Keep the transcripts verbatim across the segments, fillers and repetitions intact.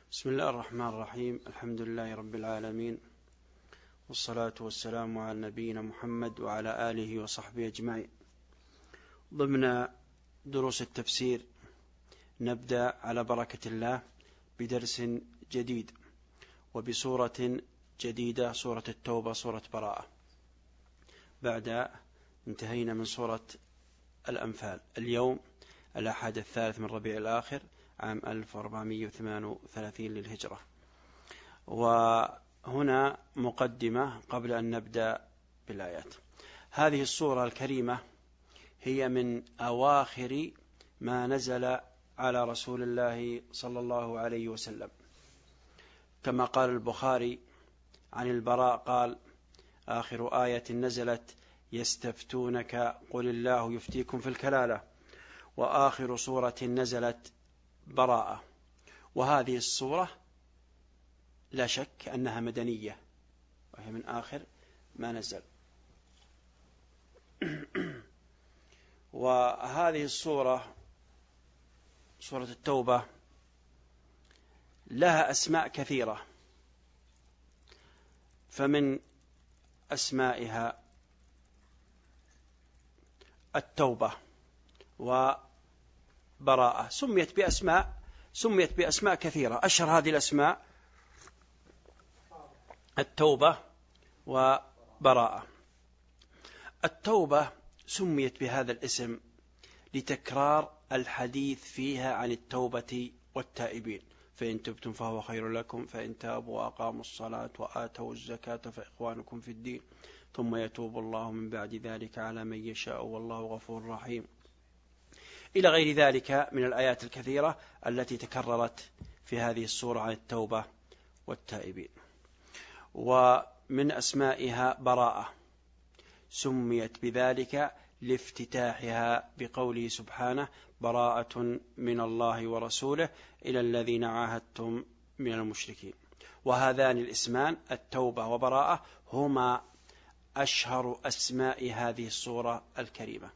بسم الله الرحمن الرحيم. الحمد لله رب العالمين، والصلاة والسلام على نبينا محمد وعلى آله وصحبه أجمعين. ضمن دروس التفسير نبدأ على بركة الله بدرس جديد وبسورة جديدة، سورة التوبة، سورة براءة، بعد انتهينا من سورة الأنفال. اليوم الأحد الثالث من ربيع الآخر عام ألف وأربعمائة وثمان وثلاثين للهجرة. وهنا مقدمة قبل أن نبدأ بالآيات. هذه السورة الكريمة هي من أواخر ما نزل على رسول الله صلى الله عليه وسلم، كما قال البخاري عن البراء قال: آخر آية نزلت يستفتونك قل الله يفتيكم في الكلالة، وآخر سورة نزلت براءة. وهذه السورة لا شك أنها مدنية، وهي من آخر ما نزل. وهذه السورة، سورة التوبة، لها أسماء كثيرة، فمن أسمائها التوبة وبراءة. سميت بأسماء سميت بأسماء كثيرة. أشهر هذه الأسماء التوبة وبراءة. التوبة سميت بهذا الاسم لتكرار الحديث فيها عن التوبة والتائبين، فإن تبتم فهو خير لكم، فإن تابوا وأقاموا الصلاة وآتوا الزكاة فإخوانكم في الدين، ثم يتوب الله من بعد ذلك على من يشاء والله غفور رحيم، إلى غير ذلك من الآيات الكثيرة التي تكررت في هذه السورة عن التوبة والتائبين. ومن أسمائها براءة، سميت بذلك لافتتاحها بقوله سبحانه: براءة من الله ورسوله إلى الذين عاهدتم من المشركين. وهذان الاسمان التوبة وبراءة هما أشهر أسماء هذه السورة الكريمة.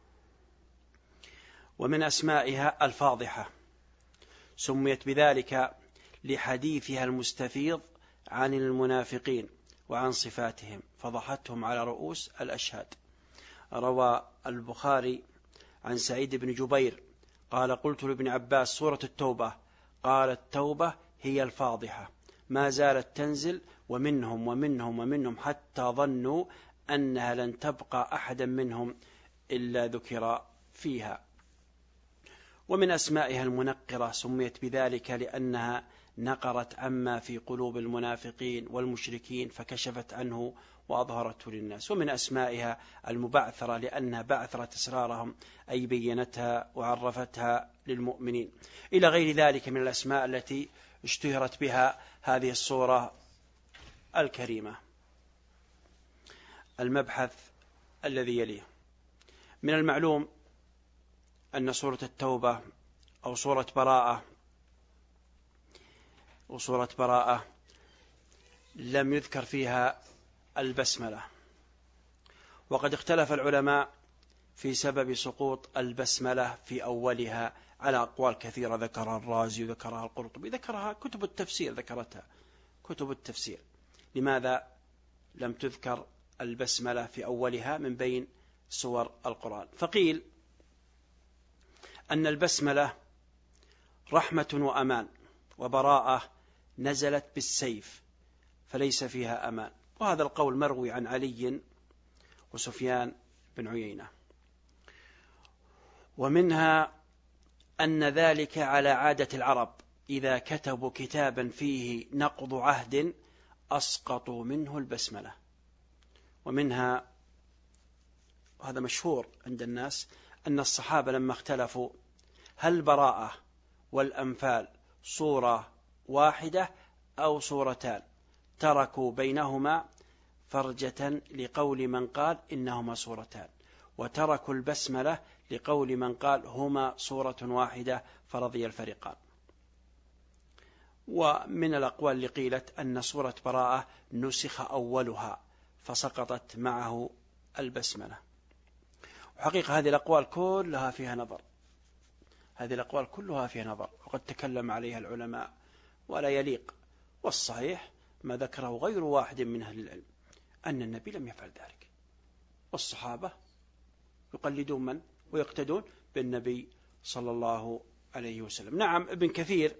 ومن أسمائها الفاضحة، سميت بذلك لحديثها المستفيض عن المنافقين وعن صفاتهم، فضحتهم على رؤوس الأشهاد. روى البخاري عن سعيد بن جبير قال: قلت لابن عباس: سورة التوبة؟ قال: التوبة هي الفاضحة، ما زالت تنزل ومنهم ومنهم ومنهم حتى ظنوا أنها لن تبقى أحدا منهم إلا ذكر فيها. ومن أسمائها المنقرة، سميت بذلك لأنها نقرت عما في قلوب المنافقين والمشركين فكشفت عنه وأظهرته للناس. ومن أسمائها المبعثرة، لأنها بعثرت أسرارهم، أي بينتها وعرفتها للمؤمنين، إلى غير ذلك من الأسماء التي اشتهرت بها هذه السورة الكريمة. المبحث الذي يليه: من المعلوم أن سورة التوبة أو سورة براءة وسورة براءة لم يذكر فيها البسملة، وقد اختلف العلماء في سبب سقوط البسملة في أولها على أقوال كثيرة، ذكرها الرازي وذكرها القرطبي، ذكرها كتب التفسير، ذكرتها كتب التفسير. لماذا لم تذكر البسملة في أولها من بين سور القرآن؟ فقيل أن البسملة رحمة وأمان، وبراءة نزلت بالسيف فليس فيها أمان. وهذا القول مروي عن علي وسفيان بن عيينة. ومنها أن ذلك على عادة العرب، إذا كتبوا كتابا فيه نقض عهد أسقطوا منه البسملة. ومنها، وهذا مشهور عند الناس، أن الصحابة لما اختلفوا هل براءة والأنفال صورة واحدة أو صورتان، تركوا بينهما فرجة لقول من قال إنهما صورتان، وتركوا البسملة لقول من قال هما صورة واحدة، فرضي الفريقان. ومن الأقوال اللي قيلت أن سورة براءة نسخ أولها فسقطت معه البسملة. وحقيقة هذه الأقوال كلها فيها نظر، هذه الأقوال كلها فيها نظر، وقد تكلم عليها العلماء ولا يليق. والصحيح ما ذكره غير واحد من أهل العلم أن النبي لم يفعل ذلك، والصحابة يقلدون من ويقتدون بالنبي صلى الله عليه وسلم. نعم، ابن كثير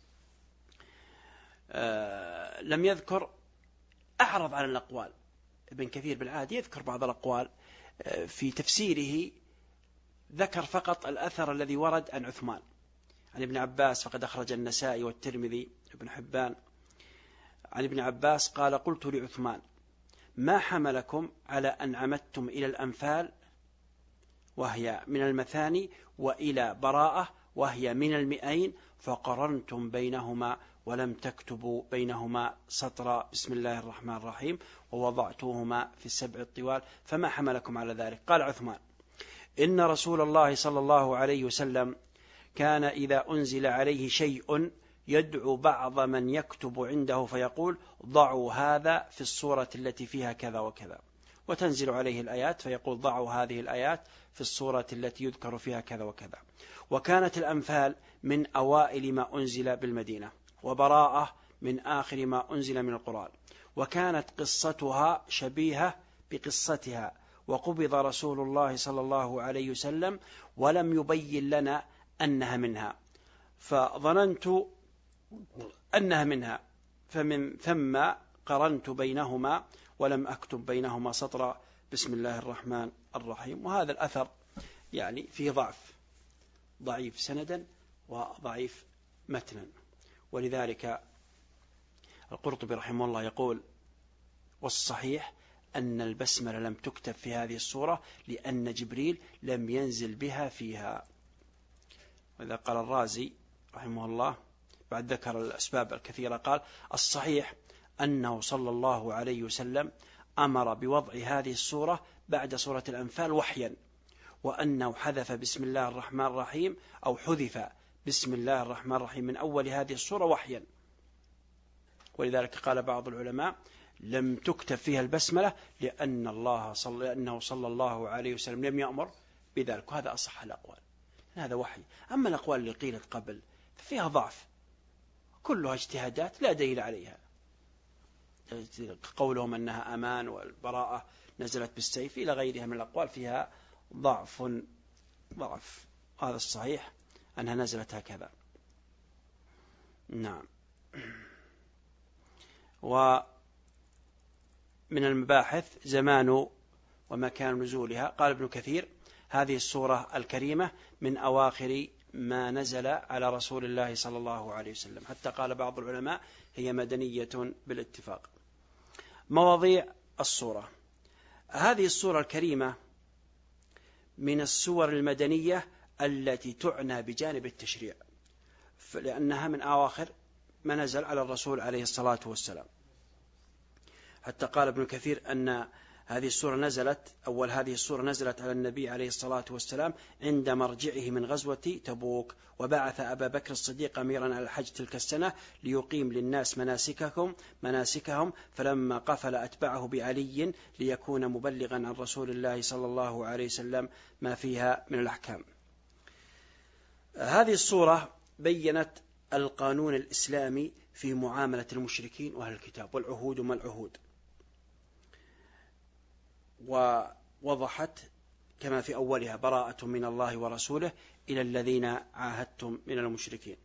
آه لم يذكر، أعرض على الأقوال. ابن كثير بالعادة يذكر بعض الأقوال آه في تفسيره، ذكر فقط الأثر الذي ورد عن عثمان عن ابن عباس، فقد أخرج النسائي والترمذي ابن حبان عن ابن عباس قال: قلت لعثمان: ما حملكم على أن عمدتم إلى الأنفال وهي من المثاني وإلى براءة وهي من المئين، فقرنتم بينهما ولم تكتبوا بينهما سطر بسم الله الرحمن الرحيم ووضعتوهما في السبع الطوال، فما حملكم على ذلك؟ قال عثمان: إن رسول الله صلى الله عليه وسلم كان إذا أنزل عليه شيء يدعو بعض من يكتب عنده فيقول: ضعوا هذا في الصورة التي فيها كذا وكذا، وتنزل عليه الآيات فيقول: ضعوا هذه الآيات في الصورة التي يذكر فيها كذا وكذا. وكانت الأنفال من أوائل ما أنزل بالمدينة، وبراءة من آخر ما أنزل من القرآن، وكانت قصتها شبيهة بقصتها، وقبض رسول الله صلى الله عليه وسلم ولم يبين لنا أنها منها، فظننت أنها منها، فمن ثم قرنت بينهما ولم أكتب بينهما سطر بسم الله الرحمن الرحيم. وهذا الأثر يعني فيه ضعف، ضعيف سندا وضعيف متنا. ولذلك القرطبي رحمه الله يقول: والصحيح أن البسملة لم تكتب في هذه السورة لأن جبريل لم ينزل بها فيها. وإذا قال الرازي رحمه الله بعد ذكر الأسباب الكثيرة قال: الصحيح أنه صلى الله عليه وسلم أمر بوضع هذه السورة بعد سورة الأنفال وحيا، وأنه حذف بسم الله الرحمن الرحيم أو حذف بسم الله الرحمن الرحيم من أول هذه السورة وحيا. ولذلك قال بعض العلماء: لم تكتب فيها البسملة لأن الله صلى لأنه صلى الله عليه وسلم لم يأمر بذلك. وهذا أصح الأقوال، هذا وحي. أما الأقوال اللي قيلت قبل ففيها ضعف، كلها اجتهادات لا دليل عليها. قولهم أنها أمان والبراءة نزلت بالسيف إلى غيرها من الأقوال فيها ضعف ضعف هذا الصحيح أنها نزلت هكذا. نعم. ومن المباحث زمان ومكان نزولها. قال ابن كثير: هذه السورة الكريمة من أواخر ما نزل على رسول الله صلى الله عليه وسلم، حتى قال بعض العلماء هي مدنية بالاتفاق. مواضيع السورة: هذه السورة الكريمة من السور المدنية التي تعنى بجانب التشريع، لأنها من أواخر ما نزل على الرسول عليه الصلاة والسلام. حتى قال ابن كثير أن هذه السورة نزلت أول هذه السورة نزلت على النبي عليه الصلاة والسلام عند مرجعه من غزوة تبوك، وبعث أبا بكر الصديق أميرا على الحج تلك السنة ليقيم للناس مناسكهم مناسكهم فلما قفل أتبعه بعلي ليكون مبلغا عن رسول الله صلى الله عليه وسلم ما فيها من الأحكام. هذه السورة بيّنت القانون الإسلامي في معاملة المشركين وأهل الكتاب، والعهود وما العهود، ووضحت كما في أولها: براءة من الله ورسوله إلى الذين عاهدتم من المشركين.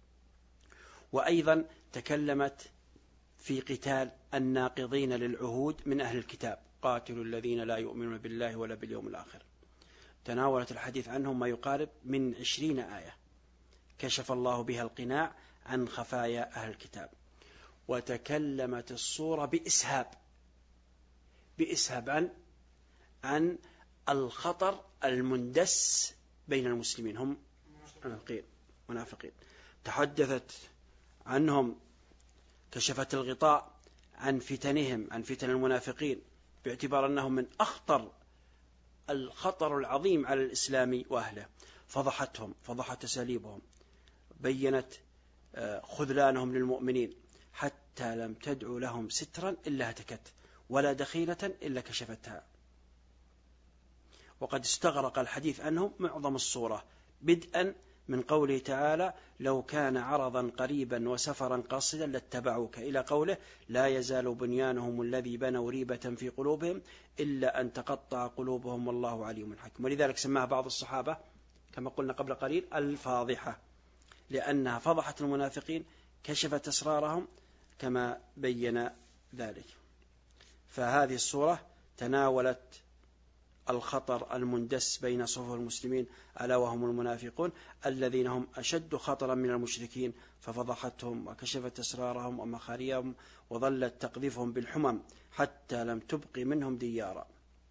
وأيضا تكلمت في قتال الناقضين للعهود من أهل الكتاب: قاتلوا الذين لا يؤمنون بالله ولا باليوم الآخر. تناولت الحديث عنهم ما يقارب من عشرين آية كشف الله بها القناع عن خفايا أهل الكتاب. وتكلمت الصورة بإسهاب بإسهاب عن عن الخطر المندس بين المسلمين، هم منافقين منافقين تحدثت عنهم، كشفت الغطاء عن فتنهم، عن فتن المنافقين، باعتبار أنهم من أخطر الخطر العظيم على الإسلام وأهله. فضحتهم، فضحت أساليبهم، بيّنت خذلانهم للمؤمنين، حتى لم تدعو لهم سترا إلا هتكت، ولا دخيلة إلا كشفتها. وقد استغرق الحديث عنهم معظم الصورة، بدءا من قوله تعالى لو كان عرضا قريبا وسفرا قاصدا لاتبعوك، إلى قوله لا يزال بنيانهم الذي بنوا ريبة في قلوبهم إلا أن تقطع قلوبهم والله عليم حكيم. ولذلك سماها بعض الصحابة كما قلنا قبل قليل الفاضحة، لأنها فضحت المنافقين، كشفت أسرارهم كما بين ذلك. فهذه السورة تناولت الخطر المندس بين صفوف المسلمين ألا وهم المنافقون الذين هم أشد خطرا من المشركين، ففضحتهم وكشفت أسرارهم ومخاريهم وظلت تقذفهم بالحمم حتى لم تبق منهم ديارا.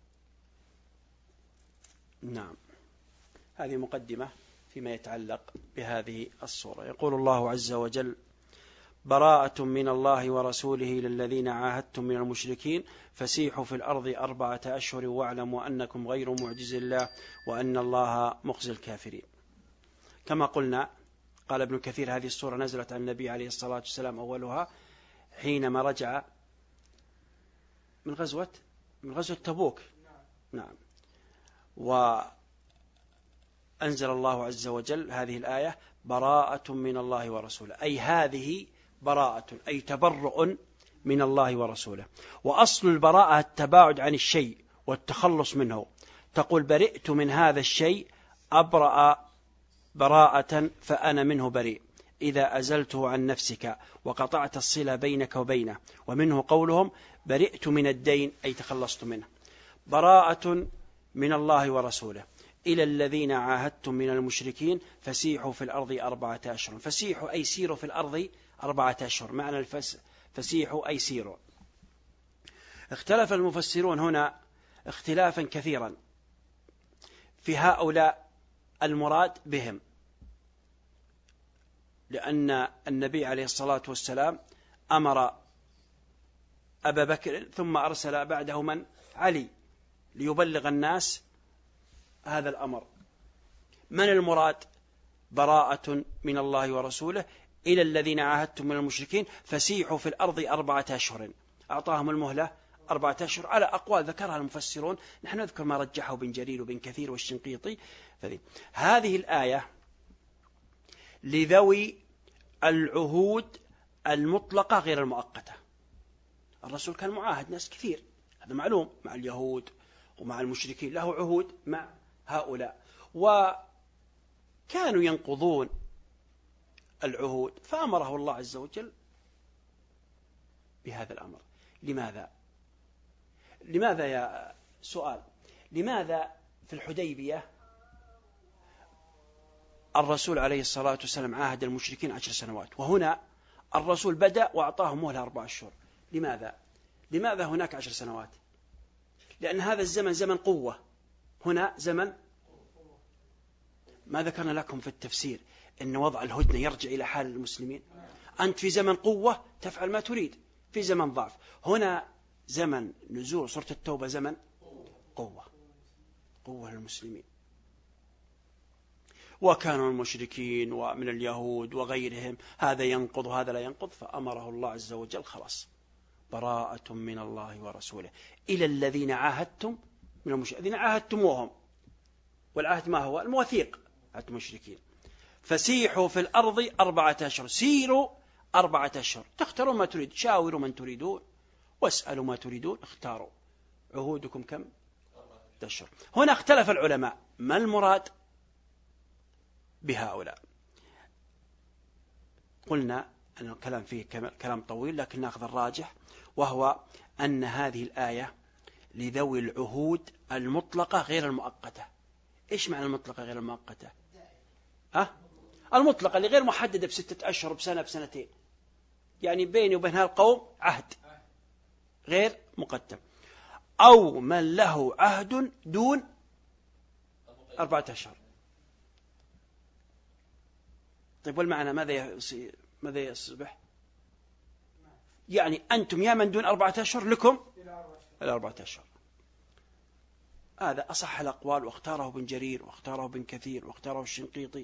نعم، هذه مقدمة فيما يتعلق بهذه السورة. يقول الله عز وجل براءة من الله ورسوله للذين عاهدتم من المشركين فسيحوا في الأرض أربعة أشهر واعلموا أنكم غير معجز الله وأن الله مخزي الكافرين. كما قلنا قال ابن كثير هذه السورة نزلت عن النبي عليه الصلاة والسلام أولها حينما رجع من غزوة من غزوة تبوك. نعم. وأنزل الله عز وجل هذه الآية براءة من الله ورسوله، أي هذه براءة أي تبرؤ من الله ورسوله. وأصل البراءة التباعد عن الشيء والتخلص منه، تقول برئت من هذا الشيء أبرأ براءة فأنا منه بريء إذا أزلته عن نفسك وقطعت الصلة بينك وبينه. ومنه قولهم برئت من الدين أي تخلصت منه. براءة من الله ورسوله إلى الذين عاهدتم من المشركين فسيحوا في الأرض أربعة أشهر. فسيحوا أي سيروا في الأرض أربعة أشهر، معنى الفس فسيحوا أي سيروا. اختلف المفسرون هنا اختلافا كثيرا في هؤلاء المراد بهم، لأن النبي عليه الصلاة والسلام أمر أبا بكر ثم أرسل بعده من علي ليبلغ الناس هذا الأمر. من المراد براءة من الله ورسوله إلى الذين عاهدتم من المشركين فسيحوا في الأرض أربعة أشهر، أعطاهم المهلة أربعة أشهر على أقوال ذكرها المفسرون، نحن نذكر ما رجحه بن جرير وبن كثير والشنقيطي. هذه الآية لذوي العهود المطلقة غير المؤقتة. الرسول كان معاهد ناس كثير، هذا معلوم، مع اليهود ومع المشركين له عهود مع هؤلاء، وكانوا ينقضون العهود، فأمره الله عز وجل بهذا الأمر. لماذا؟ لماذا يا سؤال لماذا في الحديبية الرسول عليه الصلاة والسلام عاهد المشركين عشر سنوات، وهنا الرسول بدأ وأعطاهم مهلة أربع أشهر؟ لماذا؟ لماذا هناك عشر سنوات؟ لأن هذا الزمن زمن قوة، هنا زمن. ما ذكرنا لكم في التفسير أن وضع الهدنة يرجع إلى حال المسلمين. أنت في زمن قوة تفعل ما تريد، في زمن ضعف. هنا زمن نزول سورة التوبة زمن قوة، قوة للمسلمين. وكانوا المشركين ومن اليهود وغيرهم هذا ينقض وهذا لا ينقض، فأمره الله عز وجل خلاص براءة من الله ورسوله إلى الذين عاهدتم من المشركين، الذين عاهدتموهم، والعهد ما هو؟ المواثيق، عهد المشركين. فسيحوا في الأرض أربعة أشهر، سيروا أربعة أشهر، تختاروا ما تريد، شاوروا من تريدون واسألوا ما تريدون، اختاروا. عهودكم كم؟ أشهر. هنا اختلف العلماء ما المراد بهؤلاء. قلنا أن الكلام فيه كلام طويل، لكن نأخذ الراجح، وهو أن هذه الآية لذوي العهود المطلقة غير المؤقتة. إيش معنى المطلقة غير المؤقتة؟ أه؟ المطلقة اللي غير محددة بستة أشهر، بسنة، بسنتين، يعني بيني وبين هالقوم عهد غير مقدم. أو من له عهد دون أربعة أشهر. طيب والمعنى ماذا ماذا يصبح؟ يعني أنتم يا من دون أربعة أشهر لكم الأربعة أشهر. هذا أصح الأقوال، واختاره ابن جرير واختاره ابن كثير واختاره الشنقيطي.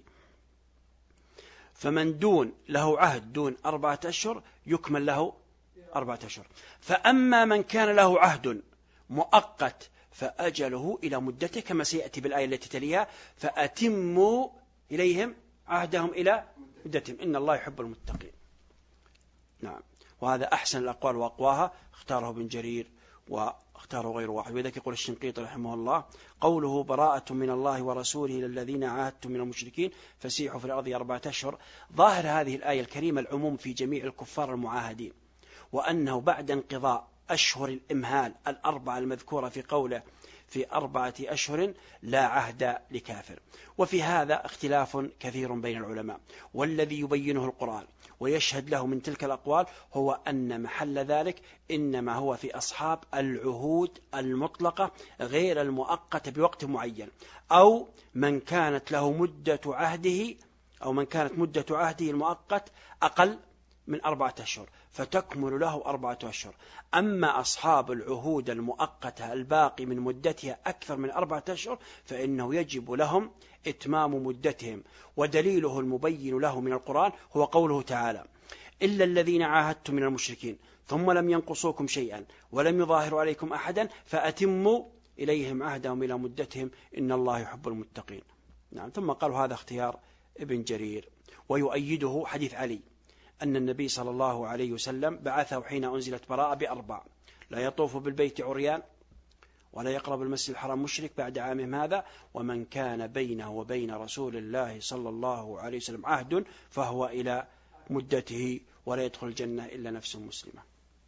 فمن دون له عهد دون أربعة أشهر يكمل له أربعة أشهر. فأما من كان له عهد مؤقت فأجله إلى مدته كما سيأتي بالآية التي تليها فأتموا إليهم عهدهم إلى مدتهم إن الله يحب المتقين. نعم، وهذا أحسن الأقوال وأقواها، اختاره ابن جرير واختاره غير واحد. وذلك يقول الشنقيطي رحمه الله: قوله براءة من الله ورسوله إلى الذين عاهدتم من المشركين فسيحوا في الأرض أربعة أشهر. ظاهر هذه الآية الكريمة العموم في جميع الكفار المعاهدين، وأنه بعد انقضاء أشهر الإمهال الأربعة المذكورة في قوله في أربعة أشهر لا عهد لكافر. وفي هذا اختلاف كثير بين العلماء، والذي يبينه القرآن ويشهد له من تلك الأقوال هو أن محل ذلك إنما هو في أصحاب العهود المطلقة غير المؤقتة بوقت معين، أو من كانت له مدة عهده أو من كانت مدة عهده المؤقت أقل من أربعة أشهر فتكمل له أربعة أشهر. أما أصحاب العهود المؤقتة الباقي من مدتها أكثر من أربعة أشهر فإنه يجب لهم إتمام مدتهم. ودليله المبين له من القرآن هو قوله تعالى: إلا الذين عاهدتم من المشركين ثم لم ينقصوكم شيئا ولم يظاهروا عليكم أحدا فأتموا إليهم عهدهم إلى مدتهم إن الله يحب المتقين. نعم. ثم قالوا هذا اختيار ابن جرير. ويؤيده حديث علي أن النبي صلى الله عليه وسلم بعثه حين أنزلت براءة بأربع: لا يطوف بالبيت عريان، ولا يقرب المسجد الحرام مشرك بعد عامهم هذا، ومن كان بينه وبين رسول الله صلى الله عليه وسلم عهد فهو إلى مدته، ولا يدخل الجنة إلا نفس مسلمة.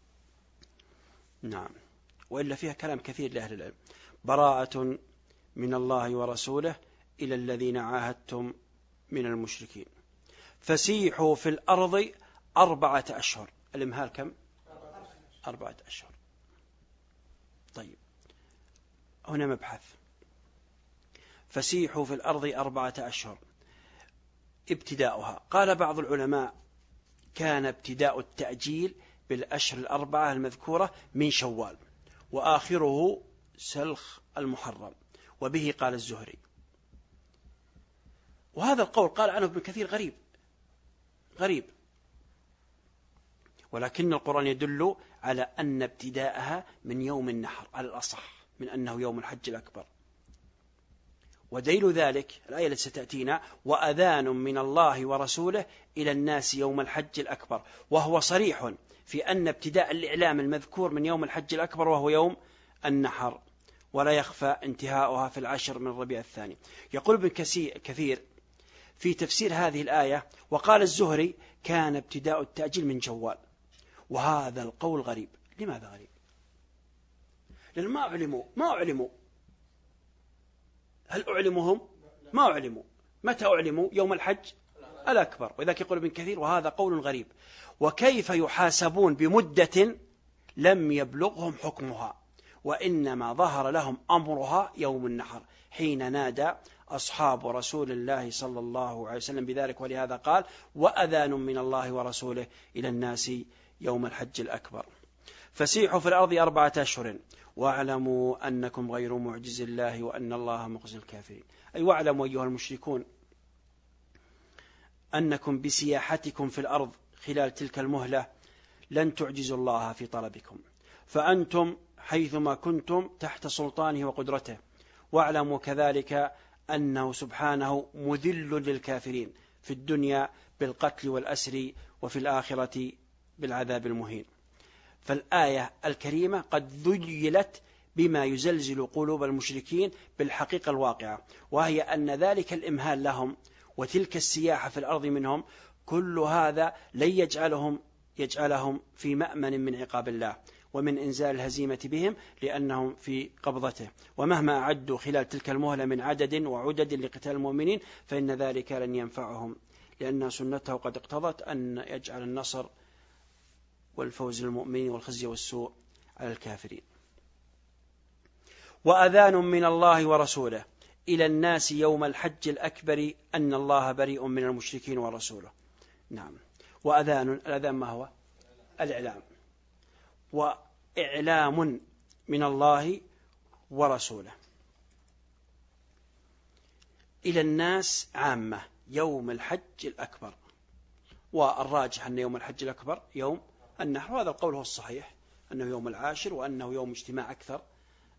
نعم. وإلا فيها كلام كثير لأهل العلم. براءة من الله ورسوله إلى الذين عاهدتم من المشركين فسيحوا في الأرض أربعة أشهر. الإمهال كم؟ أربعة أشهر. طيب، هنا مبحث: فسيحوا في الأرض أربعة أشهر ابتداؤها. قال بعض العلماء: كان ابتداء التأجيل بالأشهر الأربعة المذكورة من شوال، وآخره سلخ المحرم، وبه قال الزهري. وهذا القول قال عنه ابن كثير غريب غريب ولكن القرآن يدل على أن ابتداءها من يوم النحر على الأصح، من أنه يوم الحج الأكبر. ودليل ذلك الآية التي ستأتينا: وأذان من الله ورسوله إلى الناس يوم الحج الأكبر، وهو صريح في أن ابتداء الإعلام المذكور من يوم الحج الأكبر وهو يوم النحر، ولا يخفى انتهاؤها في العشر من الربيع الثاني. يقول ابن كثير في تفسير هذه الآية: وقال الزهري: كان ابتداء التأجيل من شوال. وهذا القول غريب. لماذا غريب؟ لأن ما أعلموا ما أعلموا هل أعلمهم؟ ما أعلموا. متى أعلموا؟ يوم الحج الأكبر. وذلك يقول ابن كثير: وهذا قول غريب، وكيف يحاسبون بمدة لم يبلغهم حكمها، وإنما ظهر لهم أمرها يوم النحر حين نادى أصحاب رسول الله صلى الله عليه وسلم بذلك، ولهذا قال: وأذان من الله ورسوله إلى الناس يوم الحج الأكبر. فسيحوا في الأرض أربعة أشهر واعلموا أنكم غير معجز الله وأن الله مخزي الكافرين. أي واعلموا أيها المشركون أنكم بسياحتكم في الأرض خلال تلك المهلة لن تعجزوا الله في طلبكم، فأنتم حيثما كنتم تحت سلطانه وقدرته. واعلموا كذلك أنه سبحانه مذل للكافرين في الدنيا بالقتل والأسر، وفي الآخرة بالعذاب المهين. فالآية الكريمة قد ذيلت بما يزلزل قلوب المشركين بالحقيقة الواقعة، وهي أن ذلك الإمهال لهم وتلك السياحة في الأرض منهم كل هذا لن يجعلهم يجعلهم في مأمن من عقاب الله ومن إنزال الهزيمة بهم، لأنهم في قبضته. ومهما أعدوا خلال تلك المهلة من عدد وعدد لقتال المؤمنين فإن ذلك لن ينفعهم، لأن سنته قد اقتضت أن يجعل النصر والفوز للمؤمنين والخزي والسوء على الكافرين. وأذان من الله ورسوله إلى الناس يوم الحج الأكبر أن الله بريء من المشركين ورسوله. نعم. وأذان، الأذان ما هو؟ الإعلام. وإعلام من الله ورسوله إلى الناس عامة يوم الحج الأكبر، والراجح أن يوم الحج الأكبر يوم النحر، وهذا القول هو الصحيح أنه يوم العاشر، وأنه يوم اجتماع أكثر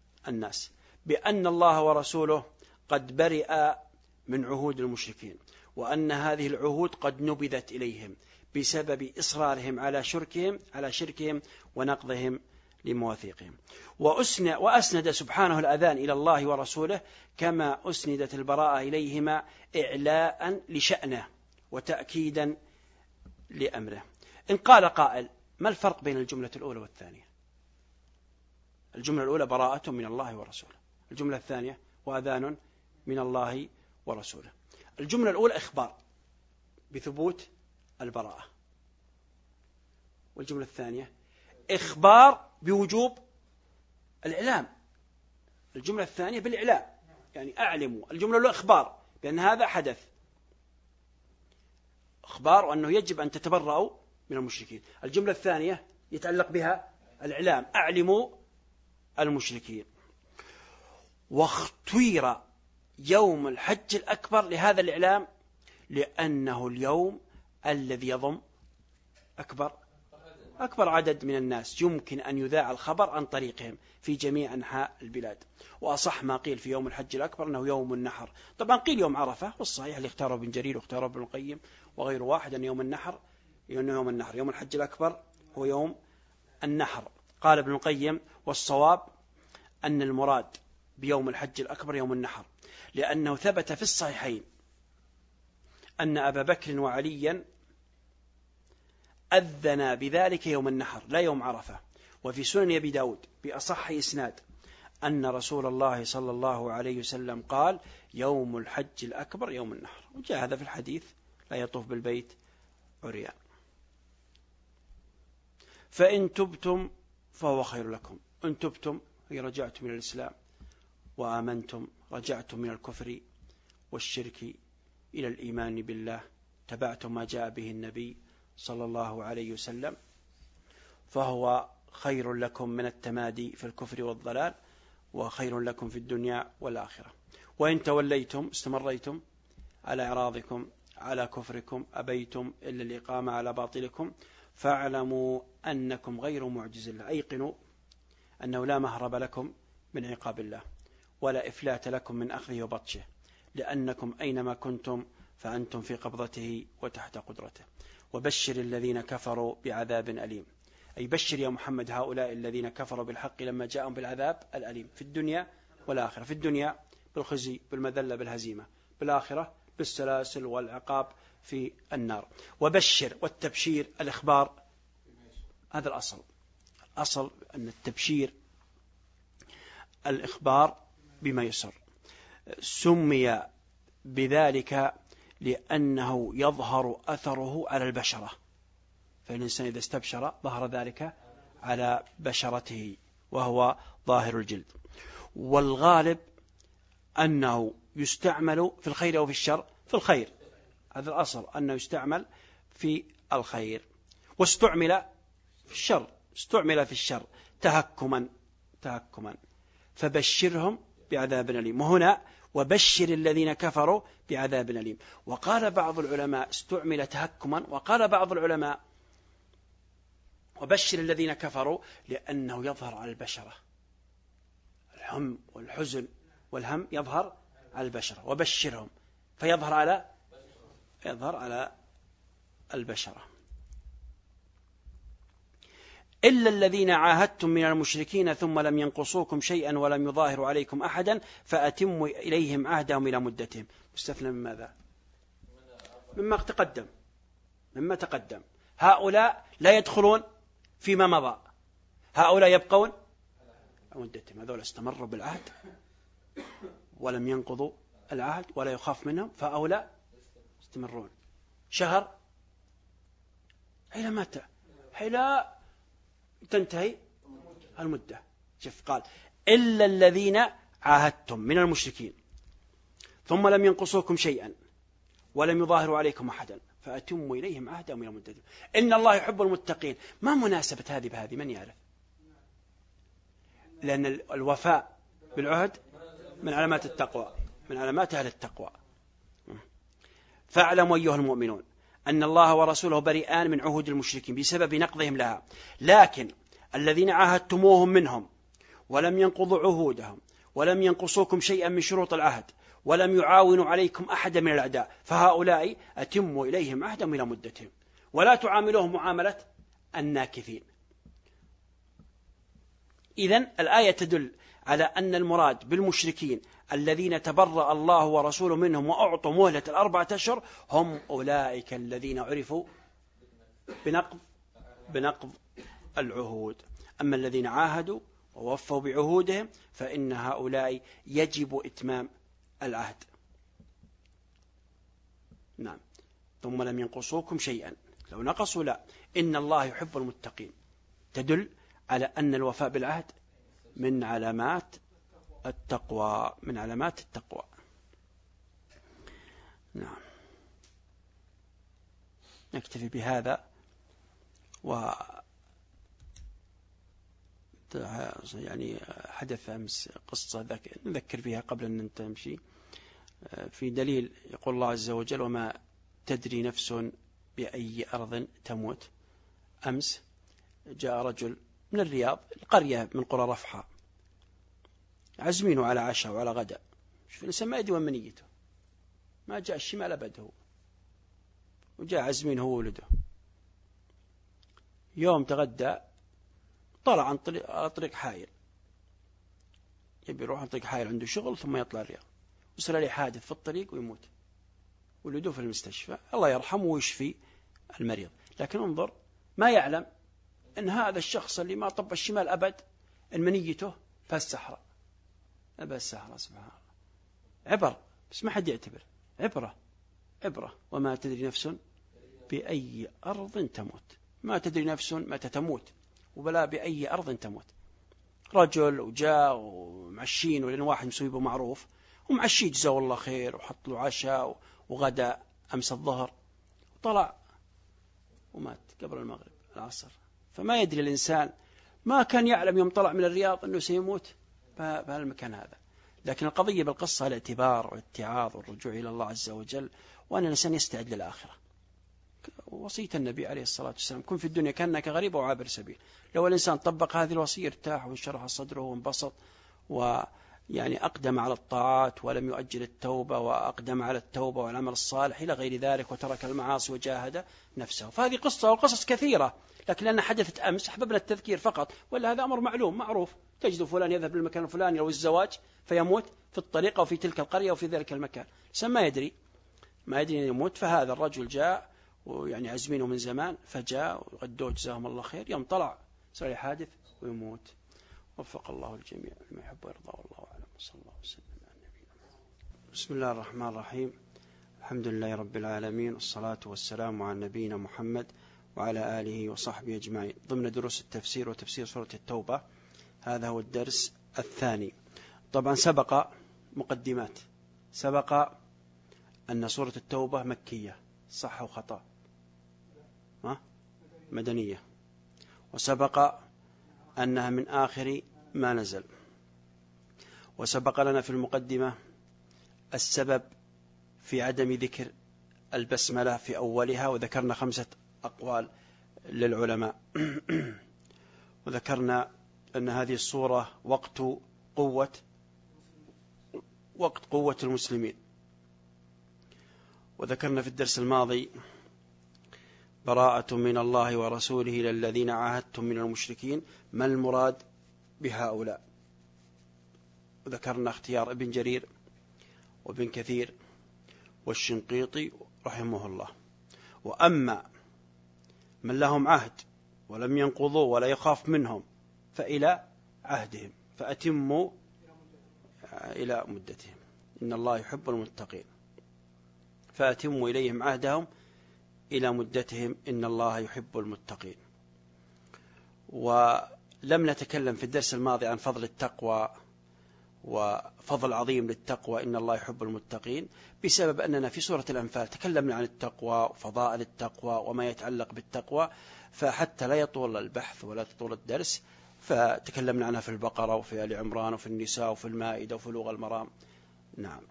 الناس، بأن الله ورسوله قد برئ من عهود المشركين، وأن هذه العهود قد نبذت إليهم بسبب إصرارهم على شركهم على شركهم ونقضهم لمواثيقهم. وأسند سبحانه الأذان إلى الله ورسوله كما أسندت البراءة إليهما إعلاء لشأنه وتأكيدا لأمره. إن قال قائل: ما الفرق بين الجملة الأولى والثانية؟ الجملة الأولى براءة من الله ورسوله، الجملة الثانية وأذان من الله ورسوله. الجملة الأولى إخبار بثبوت البراءة، والجملة الثانية إخبار بوجوب الإعلام. الجملة الثانية بالإعلام، يعني أعلموا. الجملة الأولى إخبار بأن هذا حدث، إخبار وأنه يجب أن تتبرأوا من المشركين. الجملة الثانية يتعلق بها الإعلام، أعلموا المشركين. واختير يوم الحج الأكبر لهذا الإعلام لأنه اليوم الذي يضم أكبر أكبر عدد من الناس، يمكن أن يذاع الخبر عن طريقهم في جميع أنحاء البلاد. وأصح ما قيل في يوم الحج الأكبر أنه يوم النحر. طبعا قيل يوم عرفة، والصحيح اللي اختاره ابن جرير واختاره ابن القيم وغير واحد أن يوم النحر أنه يوم النحر، يوم الحج الأكبر هو يوم النحر. قال ابن القيم: والصواب أن المراد بيوم الحج الأكبر يوم النحر، لأنه ثبت في الصحيحين أن أبا بكر وعليا أذنا بذلك يوم النحر لا يوم عرفة. وفي سنن أبي داود بأصح إسناد أن رسول الله صلى الله عليه وسلم قال: يوم الحج الأكبر يوم النحر. وجاء هذا في الحديث: لا يطوف بالبيت عريان. فإن تبتم فهو خير لكم. إن تبتم هي رجعتم من الإسلام، وآمنتم رجعتم من الكفر والشرك إلى الإيمان بالله، تبعتم ما جاء به النبي صلى الله عليه وسلم، فهو خير لكم من التمادي في الكفر والضلال، وخير لكم في الدنيا والآخرة. وإن توليتم استمريتم على إعراضكم على كفركم، أبيتم إلا الإقامة على باطلكم، فاعلموا أنكم غير معجز الله. أيقنوا أنه لا مهرب لكم من عقاب الله، ولا إفلات لكم من أخذه وبطشه، لأنكم أينما كنتم فأنتم في قبضته وتحت قدرته. وبشر الذين كفروا بعذاب أليم، أي بشر يا محمد هؤلاء الذين كفروا بالحق لما جاءهم بالعذاب الأليم في الدنيا والآخرة. في الدنيا بالخزي بالمذلة بالهزيمة، بالآخرة بالسلاسل والعقاب في النار. وبشر، والتبشير الإخبار، هذا الأصل. الأصل أن التبشير الإخبار بما يسر. سمي بذلك لأنه يظهر أثره على البشرة، فالإنسان إذا استبشر ظهر ذلك على بشرته وهو ظاهر الجلد. والغالب أنه يستعمل في الخير أو في الشر. في الخير، هذا الأصل أنه يستعمل في الخير. واستعمل في الشر، استعمل في الشر تهكما تهكما فبشرهم بعذاب أليم. وهنا وبشر الذين كفروا بعذاب أليم. وقال بعض العلماء استعمل تهكما، وقال بعض العلماء وبشر الذين كفروا لأنه يظهر على البشرة. الهم والحزن والهم يظهر على البشرة، وبشرهم فيظهر على يظهر على البشرة. إلا الذين عاهدتم من المشركين ثم لم ينقصوكم شيئا ولم يظاهروا عليكم أحدا فأتموا إليهم عهدهم إلى مدتهم. مستثنى من ماذا؟ مما تقدم مما تقدم. هؤلاء لا يدخلون فيما مضى، هؤلاء يبقون مدتهم. هذول استمروا بالعهد ولم ينقضوا العهد ولا يخاف منهم، فهؤلاء يستمرون شهر حين متى حين تنتهي المدة. شوف قال إلا الذين عاهدتم من المشركين ثم لم ينقصوكم شيئا ولم يظاهروا عليكم أحدا فأتموا إليهم عهدهم إلى مدتهم إن الله يحب المتقين. ما مناسبة هذه بهذه؟ من يعرف؟ لأن الوفاء بالعهد من علامات التقوى، من علامات أهل التقوى. فاعلموا أيها المؤمنون أن الله ورسوله بريئان من عهود المشركين بسبب نقضهم لها، لكن الذين عاهدتموهم منهم ولم ينقضوا عهودهم ولم ينقصوكم شيئا من شروط العهد ولم يعاونوا عليكم أحد من الأعداء، فهؤلاء أتموا إليهم عهدهم إلى مدتهم، ولا تعاملوهم معاملة الناكثين. إذن الآية تدل على أن المراد بالمشركين الذين تبرأ الله ورسوله منهم وأعطوا مهلة الأربعة أشهر هم أولئك الذين عرفوا بنقض بنقض العهود. أما الذين عاهدوا ووفوا بعهودهم فإن هؤلاء يجب إتمام العهد. نعم. ثم لم ينقصوكم شيئا، لو نقصوا لا، إن الله يحب المتقين، تدل على أن الوفاء بالعهد من علامات التقوى، من علامات التقوى. نعم. نكتفي بهذا، و يعني حدث أمس قصة نذكر فيها قبل أن نمشي. في دليل يقول الله عز وجل وما تدري نفس بأي أرض تموت. أمس جاء رجل من الرياض، القرية من قرى رفحة، عزمينه على عشاء وعلى غداء، شوف الإنسان ما يدري وين منيته، ما جاء الشمال أبد، هو وجاء عزمينه هو ولده. يوم تغدى طلع عن طريق على طريق حائل، يبي يروح عن طريق حائل، عنده شغل ثم يطلع الرياض، وصل عليه حادث في الطريق ويموت، ولده في المستشفى، الله يرحمه ويشفي المريض. لكن انظر، ما يعلم أن هذا الشخص اللي ما طب الشمال أبد المنيته فالسحرة أبا السحرة. سبحان الله، عبر بس ما حد يعتبر، عبرة عبرة. وما تدري نفس بأي أرض تموت، ما تدري نفس متى تموت، وبلا بأي أرض تموت. رجل وجاء ومعشين، ولأن واحد مسوي به معروف ومعشي جزاه الله خير، وحط له عشاء وغداء أمس الظهر، وطلع ومات قبل المغرب العصر. فما يدري الإنسان، ما كان يعلم يوم طلع من الرياض أنه سيموت بهالمكان هذا. لكن القضية بالقصة الاعتبار والاتعاظ والرجوع إلى الله عز وجل، وأن الإنسان يستعد للآخرة. وصية النبي عليه الصلاة والسلام كن في الدنيا كأنك غريب وعابر سبيل. لو الإنسان طبق هذه الوصية ارتاح وانشرح صدره وانبسط، ويعني أقدم على الطاعات ولم يؤجل التوبة، وأقدم على التوبة والعمل الصالح إلى غير ذلك، وترك المعاصي وجاهد نفسه. فهذه قصة والقصص كثيرة، لكن لأنها حدثت أمس حببنا التذكير فقط، ولا هذا أمر معلوم معروف. تجد فلان يذهب للمكان الفلاني أو الزواج فيموت في الطريق أو في تلك القرية أو في ذلك المكان، الإنسان ما يدري ما يدري أن يموت. فهذا الرجل جاء ويعني عزمينه من زمان، فجاء وغدوه جزاهم الله خير، يوم طلع صار حادث ويموت. وفق الله الجميع لما يحب ويرضى، والله أعلم. صلى الله وسلم على نبينا. بسم الله الرحمن الرحيم. الحمد لله رب العالمين، والصلاة والسلام على نبينا محمد وعلى آله وصحبه أجمعين. ضمن دروس التفسير وتفسير سورة التوبة، هذا هو الدرس الثاني. طبعا سبق مقدمات، سبق أن سورة التوبة مكية، صح وخطأ؟ ها؟ مدنية. وسبق أنها من آخر ما نزل. وسبق لنا في المقدمة السبب في عدم ذكر البسملة في أولها، وذكرنا خمسة أقوال للعلماء. وذكرنا أن هذه الصورة وقت قوة وقت قوة المسلمين. وذكرنا في الدرس الماضي براءة من الله ورسوله إلى الذين عاهدتم من المشركين، ما المراد بهؤلاء. وذكرنا اختيار ابن جرير وابن كثير والشنقيطي رحمه الله. وأما من لهم عهد ولم ينقضوا ولا يخاف منهم فإلى عهدهم فأتموا إلى مدتهم، إن الله يحب المتقين. فأتموا إليهم عهدهم إلى مدتهم، إن الله يحب المتقين. ولم نتكلم في الدرس الماضي عن فضل التقوى وفضل عظيم للتقوى، إن الله يحب المتقين، بسبب أننا في سورة الأنفال تكلمنا عن التقوى وفضائل التقوى وما يتعلق بالتقوى، فحتى لا يطول البحث ولا تطول الدرس فتكلمنا عنها في البقرة وفي آل عمران وفي النساء وفي المائدة وفي بلوغ المرام. نعم.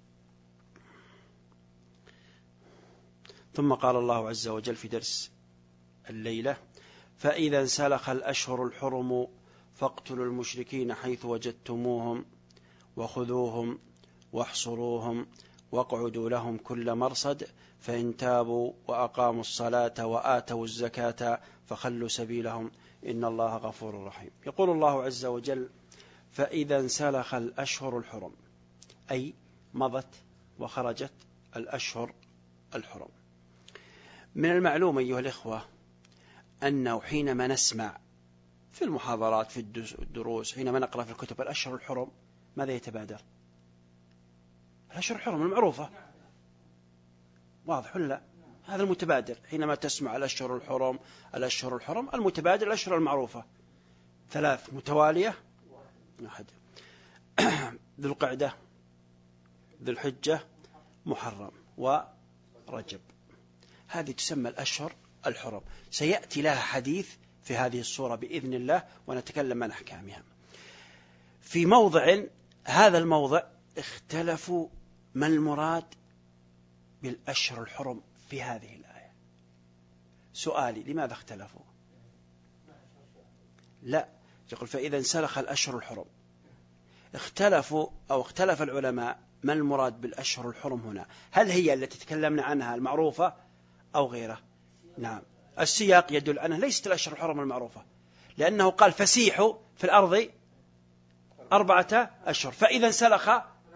ثم قال الله عز وجل في درس الليلة: فإذا انسلخ الأشهر الحرم فاقتلوا المشركين حيث وجدتموهم وخذوهم واحصروهم واقعدوا لهم كل مرصد فإن تابوا وأقاموا الصلاة وآتوا الزكاة فخلوا سبيلهم إن الله غفور رحيم. يقول الله عز وجل: فإذا انسلخ الأشهر الحرم، أي مضت وخرجت الأشهر الحرم. من المعلوم أيها الإخوة أنه حينما نسمع في المحاضرات في الدروس، حينما نقرأ في الكتب الأشهر الحرم، ماذا يتبادر؟ الأشهر الحرم المعروفة، واضح ولا لا؟ هذا المتبادر حينما تسمع الأشهر الحرم الأشهر الحرم المتبادر الأشهر المعروفة ثلاث متوالية: أحد ذو القعدة، ذو الحجة، محرم، ورجب. هذه تسمى الأشهر الحرم. سيأتي لها حديث في هذه الصورة بإذن الله ونتكلم عن أحكامها. في موضع، هذا الموضع اختلفوا ما المراد بالأشهر الحرم في هذه الآية. سؤالي: لماذا اختلفوا؟ لا، يقول فإذا انسلخ الأشهر الحرم. اختلفوا أو اختلف العلماء ما المراد بالأشهر الحرم هنا، هل هي التي تكلمنا عنها المعروفة أو غيره؟ نعم، السياق يدل أنها ليست الأشهر الحرم المعروفة، لأنه قال فسيحوا في الأرض أربعة أشهر. فإذا انسلخ،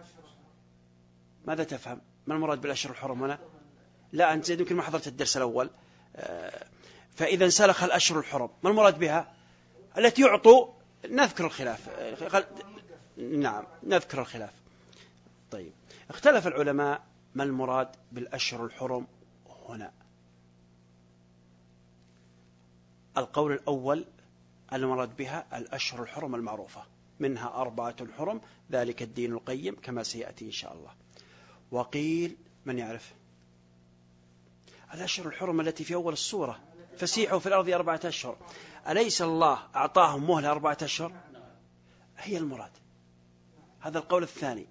ماذا تفهم؟ ما المراد بالأشهر الحرم هنا؟ لا، أنت يمكن ما حضرت الدرس الأول. فإذا انسلخ الأشهر الحرم، ما المراد بها؟ التي يعطوا، نذكر الخلاف. نعم، نذكر الخلاف. طيب، اختلف العلماء ما المراد بالأشهر الحرم هنا. القول الأول المراد بها الأشهر الحرم المعروفة، منها أربعة حرم ذلك الدين القيم كما سيأتي إن شاء الله. وقيل، من يعرف؟ الأشهر الحرم التي في أول السورة: فسيحوا في الأرض أربعة أشهر. أليس الله أعطاهم مهلة أربعة أشهر؟ هي المراد. هذا القول الثاني.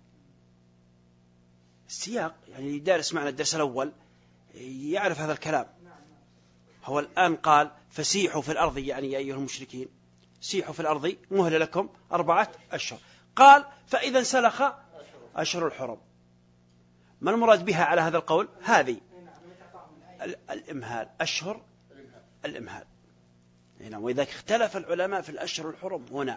السياق يعني دارس معنا الدرس الأول يعرف هذا الكلام. هو الآن قال فسيحوا في الأرض، يعني يا أيها المشركين سيحوا في الأرض مهلة لكم أربعة أشهر. قال فإذا انسلخ أشهر الحرم، ما المراد بها على هذا القول؟ هذه الإمهال، أشهر الإمهال. وإذا اختلف العلماء في الأشهر الحرم هنا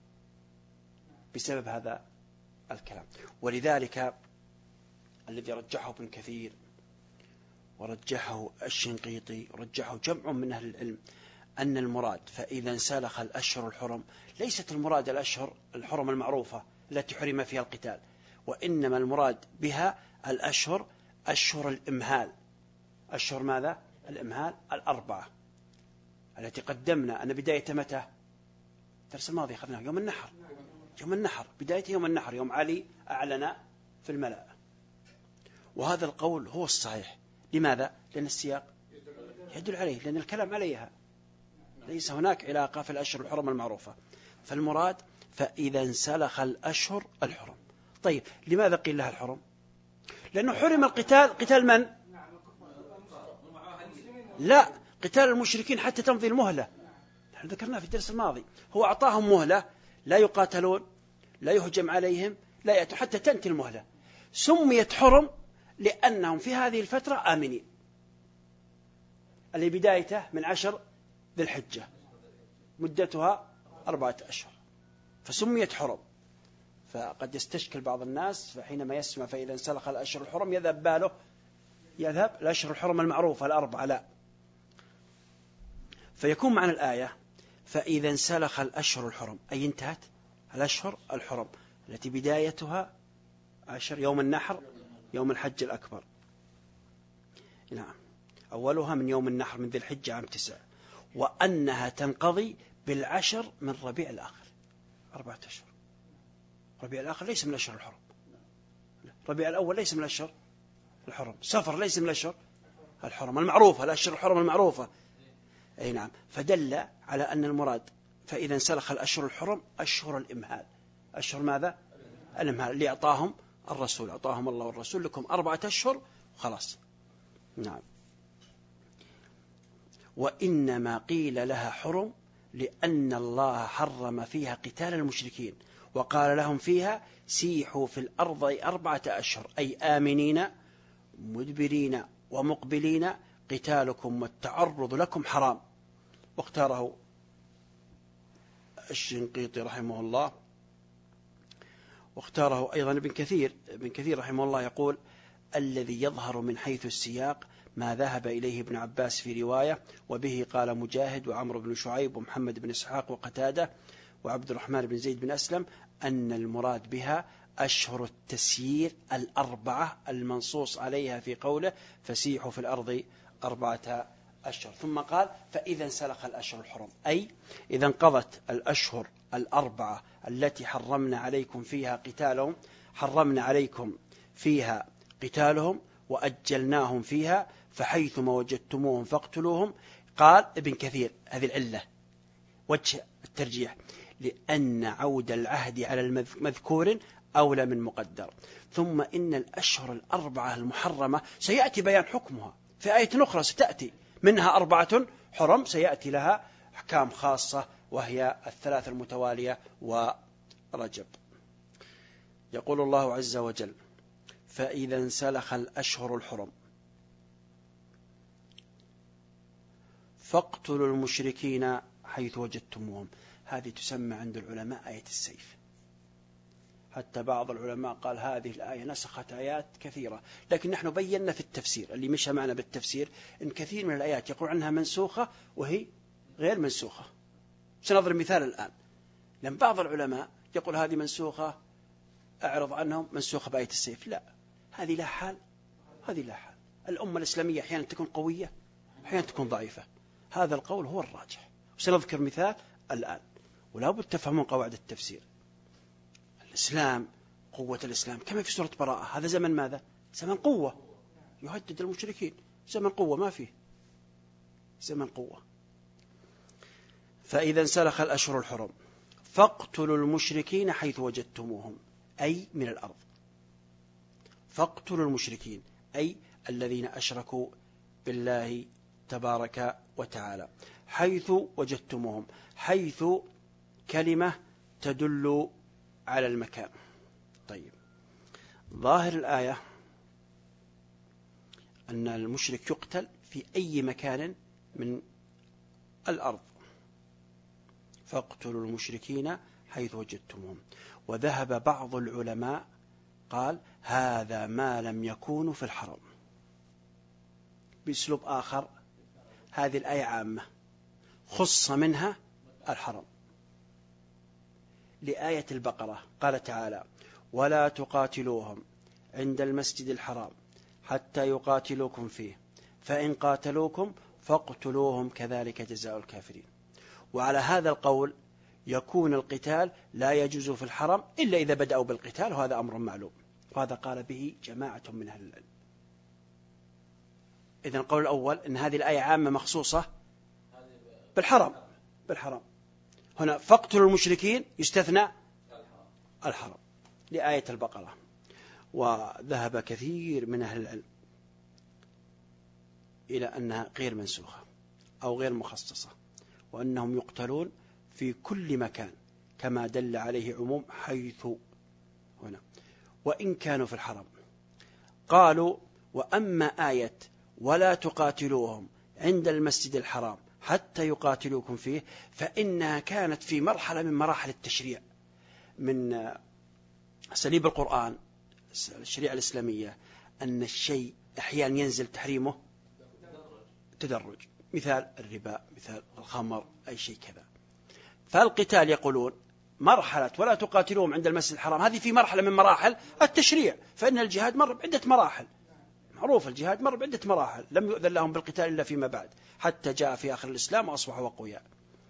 بسبب هذا الكلام. ولذلك الذي رجحه ابن كثير ورجحه الشنقيطي ورجحه جمع من أهل العلم أن المراد فإذا انسلخ الأشهر الحرم ليست المراد الأشهر الحرم المعروفة التي حرم فيها القتال، وإنما المراد بها الأشهر أشهر الإمهال. أشهر ماذا؟ الإمهال الأربعة التي قدمنا أن بداية متى؟ الدرس الماضي أخذناه يوم النحر. يوم النحر، بداية يوم النحر، يوم علي أعلن في الملأ. وهذا القول هو الصحيح. لماذا؟ لأن السياق يدل عليه، لأن الكلام عليها، ليس هناك علاقة في الأشهر الحرم المعروفة. فالمراد فإذا انسلخ الأشهر الحرم. طيب، لماذا قيل لها الحرم؟ لأنه حرم القتال. قتال من؟ لا، قتال المشركين حتى تمضي المهلة. نحن ذكرنا في الدرس الماضي، هو أعطاهم مهلة لا يقاتلون، لا يهجم عليهم، لا يأتوا حتى تنتهي المهلة. سميت حرم لأنهم في هذه الفترة آمنين، اللي بدايته من عشر ذي الحجة مدتها أربعة أشهر، فسميت حرم. فقد يستشكل بعض الناس، فحينما يسمع فإذا انسلخ الأشهر الحرم يذهب باله يذهب الأشهر الحرم المعروفة الأربعة، لا. فيكون معنى الآية فإذا انسلخ الأشهر الحرم أي انتهت الأشهر الحرم التي بدايتها عشر، يوم النحر، يوم الحج الأكبر. نعم، أولها من يوم النحر من ذي الحجة عام تسع، وأنها تنقضي بالعشر من ربيع الآخر. أربعة أشهر. ربيع الآخر ليس من الأشهر الحرم، ربيع الأول ليس من الأشهر الحرم، صفر ليس من الأشهر الحرم المعروفة، الأشهر الحرم المعروفة. أي نعم، فدل على أن المراد فإذا انسلخ الأشهر الحرم أشهر الإمهال. أشهر ماذا؟ الإمهال اللي أعطاهم الرسول، أعطاهم الله والرسول لكم أربعة أشهر خلاص. نعم. وإنما قيل لها حرم لأن الله حرم فيها قتال المشركين وقال لهم فيها سيحوا في الأرض أربعة أشهر، أي آمنين مدبرين ومقبلين، قتالكم والتعرض لكم حرام. واختاره الشنقيطي رحمه الله، واختاره أيضا ابن كثير ابن كثير رحمه الله يقول: الذي يظهر من حيث السياق ما ذهب إليه ابن عباس في رواية، وبه قال مجاهد وعمرو بن شعيب ومحمد بن إسحاق وقتادة وعبد الرحمن بن زيد بن أسلم، أن المراد بها أشهر التسيير الأربعة المنصوص عليها في قوله فسيحوا في الأرض أربعة أشهر. ثم قال: فإذا انسلخ الأشهر الحرم، أي إذا انقضت الأشهر الأربعة التي حرمنا عليكم فيها قتالهم حرمنا عليكم فيها قتالهم وأجلناهم فيها، فحيثما وجدتموهم فاقتلوهم. قال ابن كثير: هذه العلة وجه الترجيح، لأن عود العهد على المذكور أولى من مقدر. ثم إن الأشهر الأربعة المحرمة سيأتي بيان حكمها في آية أخرى ستأتي، منها أربعة حرم سيأتي لها أحكام خاصة، وهي الثلاث المتوالية ورجب. يقول الله عز وجل: فإذا انسلخ الأشهر الحرم فاقتلوا المشركين حيث وجدتموهم. هذه تسمى عند العلماء آية السيف، حتى بعض العلماء قال هذه الآية نسخت آيات كثيرة، لكن نحن بينا في التفسير اللي مشى معنا بالتفسير إن كثير من الآيات يقول عنها منسوخة وهي غير منسوخة. سنضرب مثال الآن، لأن بعض العلماء يقول هذه منسوخة أعرض عنهم منسوخة بآية السيف. لا، هذه لا حال هذه لا حال. الأمة الإسلامية أحيانا تكون قوية أحيانا تكون ضعيفة، هذا القول هو الراجح. وسنذكر مثال الآن، ولا بد تفهمون قواعد التفسير. الإسلام قوة الإسلام كما في سورة براءة، هذا زمن ماذا؟ زمن قوة يهدد المشركين، زمن قوة ما فيه، زمن قوة. فإذا انسلخ الأشهر الحرم فاقتلوا المشركين حيث وجدتموهم، أي من الأرض. فاقتلوا المشركين أي الذين أشركوا بالله تبارك وتعالى حيث وجدتموهم. حيث كلمة تدل على المكان. طيب، ظاهر الآية أن المشرك يقتل في أي مكان من الأرض. فاقتلوا المشركين حيث وجدتموهم. وذهب بعض العلماء قال هذا ما لم يكونوا في الحرم. بأسلوب آخر، هذه الآية عامة خص منها الحرم. لآية البقرة قال تعالى: ولا تقاتلوهم عند المسجد الحرام حتى يقاتلوكم فيه فإن قاتلوكم فاقتلوهم كذلك جزاء الكافرين. وعلى هذا القول يكون القتال لا يجوز في الحرم إلا إذا بدأوا بالقتال، وهذا أمر معلوم، وهذا قال به جماعة من أهل العلم. إذن القول الأول أن هذه الآية عامة مخصوصة بالحرم بالحرم هنا فاقتلوا المشركين يستثنى الحرم لآية البقرة. وذهب كثير من أهل العلم إلى أنها غير منسوخة أو غير مخصصة، وأنهم يقتلون في كل مكان كما دل عليه عموم حيث هنا وإن كانوا في الحرم. قالوا: وأما آية ولا تقاتلوهم عند المسجد الحرام حتى يقاتلوكم فيه فإنها كانت في مرحلة من مراحل التشريع. من أساليب القرآن الشريعة الإسلامية أن الشيء أحيانا ينزل تحريمه تدرج، مثال الربا، مثال الخمر، أي شيء كذا. فالقتال يقولون مرحلة ولا تقاتلوهم عند المسجد الحرام هذه في مرحلة من مراحل التشريع، فإن الجهاد مر بعدة مراحل، معروف الجهاد مر بعدة مراحل، لم يؤذن لهم بالقتال إلا فيما بعد حتى جاء في آخر الإسلام وأصبحوا أقوياء.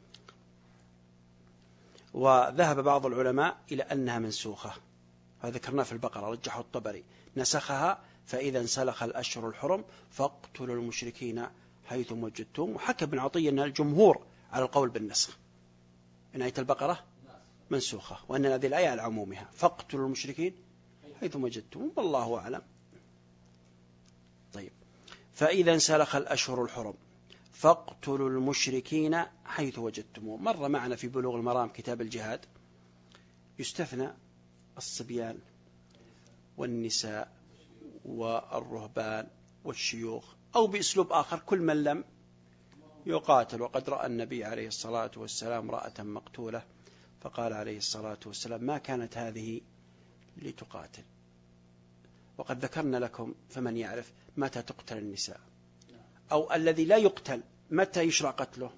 وذهب بعض العلماء إلى أنها منسوخة، هذا ذكرناه في البقرة، رجحه الطبري نسخها فإذا انسلخ الأشهر الحرم فاقتلوا المشركين حيث وجدتم. وحكى ابن عطية أن الجمهور على القول بالنسخ، إن آية البقرة منسوخة وأن هذه الآية على عمومها فاقتلوا المشركين حيث وجدتم، والله أعلم. طيب، فإذا انسلخ الأشهر الحرم فاقتلوا المشركين حيث وجدتموهم. مر معنا في بلوغ المرام كتاب الجهاد يستثنى الصبيان والنساء والرهبان والشيوخ، أو بأسلوب آخر كل من لم يقاتل. وقد رأى النبي عليه الصلاة والسلام امرأة مقتولة فقال عليه الصلاة والسلام ما كانت هذه لتقاتل. وقد ذكرنا لكم فمن يعرف متى تقتل النساء، أو الذي لا يقتل متى يشرع قتله؟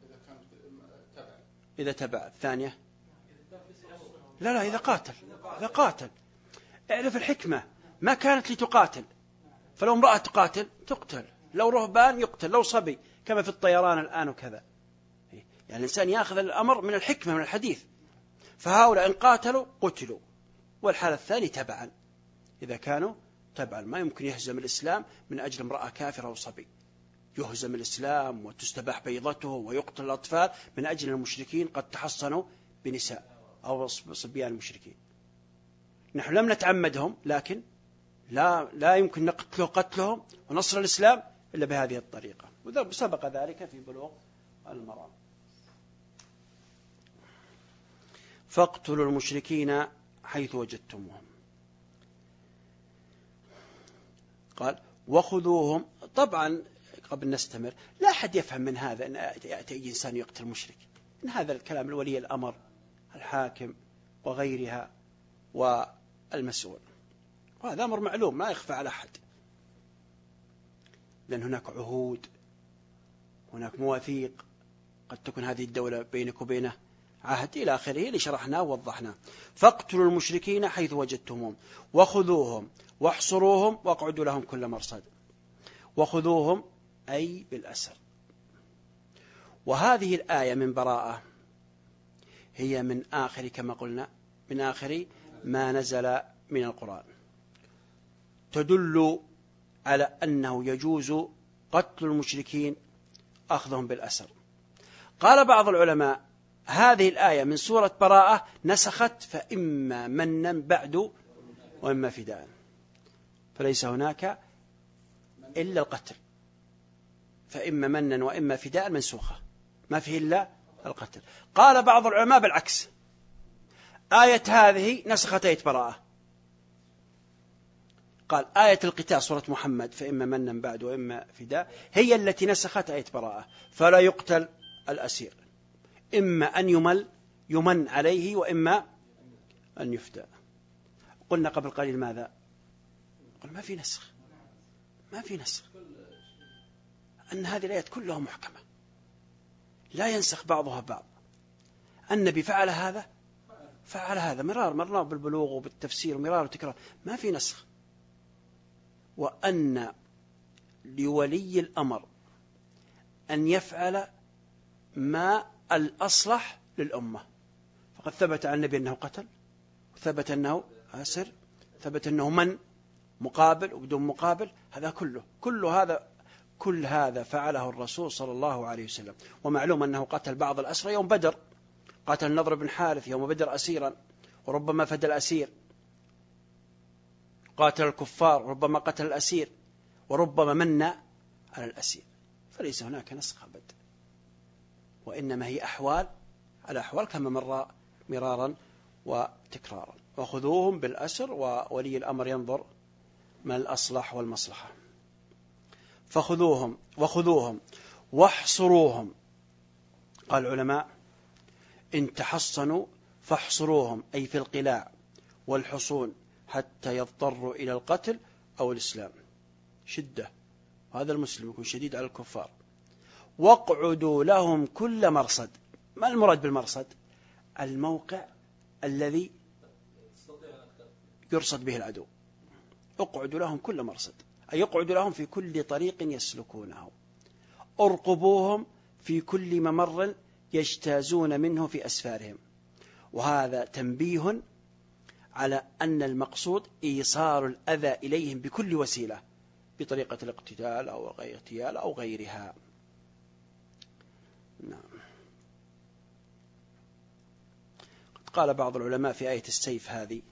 إذا تبع. الثانية لا لا إذا قاتل، إذا قاتل. اعرف الحكمة، ما كانت لتقاتل، فلو امرأة تقاتل تقتل، لو رهبان يقتل، لو صبي، كما في الطيران الآن وكذا. يعني الإنسان يأخذ الأمر من الحكمة من الحديث. فهؤلاء إن قاتلوا قتلوا. والحالة الثانية تبعا، إذا كانوا تبعا. ما يمكن يهزم الإسلام من أجل امرأة كافرة أو صبي، يهزم الإسلام وتستباح بيضته ويقتل الأطفال من أجل المشركين قد تحصنوا بنساء أو صبيان المشركين. نحن لم نتعمدهم، لكن لا, لا يمكن نقتله قتلهم ونصر الإسلام إلا بهذه الطريقة، وسبق ذلك في بلوغ المرام. فاقتلوا المشركين حيث وجدتموهم. قال وخذوهم. طبعا قبل نستمر، لا أحد يفهم من هذا أن يأتي إنسان يقتل مشرك. إن هذا الكلام الولي الأمر الحاكم وغيرها والمسؤول، وهذا أمر معلوم ما يخفى على أحد، لأن هناك عهود، هناك مواثيق، قد تكون هذه الدولة بينك وبينه عهد إلى آخره اللي شرحناه ووضحناه. فاقتلوا المشركين حيث وجدتموهم وخذوهم واحصروهم واقعدوا لهم كل مرصد. وخذوهم أي بالأسر. وهذه الآية من براءة هي من آخر كما قلنا من آخر ما نزل من القرآن، تدل على أنه يجوز قتل المشركين أخذهم بالأسر. قال بعض العلماء هذه الآية من سورة براءة نسخت فإما منا بعد وإما فداء، فليس هناك إلا القتل. فإما منا وإما فداء منسوخة، ما فيه إلا القتل. قال بعض العلماء بالعكس، آية هذه نسخت آية براءة. قال آية القتال سورة محمد فإما منا بعد وإما فداء هي التي نسخت آية براءة، فلا يقتل الأسير، إما أن يمل يمن عليه وإما أن يفدى. قلنا قبل قليل ماذا؟ قل ما في نسخ، ما في نسخ، أن هذه الآيات كلها محكمة لا ينسخ بعضها بعض. النبي فعل هذا فعل هذا مرار مرنا بالبلوغ وبالتفسير ومرار وتكرار، ما في نسخ. وأن لولي الأمر أن يفعل ما الأصلح للأمة، فقد ثبت عن النبي أنه قتل، ثبت أنه أسر، ثبت أنه من مقابل وبدون مقابل، هذا كله كل هذا كل هذا فعله الرسول صلى الله عليه وسلم. ومعلوم أنه قتل بعض الأسرى يوم بدر، قتل النضر بن حارث يوم بدر أسيرا وربما فدى الأسير، قاتل الكفار وربما قتل الأسير وربما من على الأسير. فليس هناك نسخ أبدا، وإنما هي أحوال على أحوال كما مر مرارا وتكرارا. وخذوهم بالأسر، وولي الأمر ينظر ما الأصلح والمصلحة. فخذوهم وخذوهم واحصروهم. قال العلماء إن تحصنوا فاحصروهم، أي في القلاع والحصون حتى يضطروا إلى القتل أو الإسلام. شدة، وهذا المسلم يكون شديد على الكفار. واقعدوا لهم كل مرصد. ما المراد بالمرصد؟ الموقع الذي يرصد به العدو. اقعدوا لهم كل مرصد، أي اقعدوا لهم في كل طريق يسلكونه. ارقبوهم في كل ممر يجتازون منه في أسفارهم. وهذا تنبيه على أن المقصود إيصال الأذى إليهم بكل وسيلة، بطريقة الاقتتال أو غير اغتيال أو غيرها. نعم. قال بعض العلماء في آية السيف هذه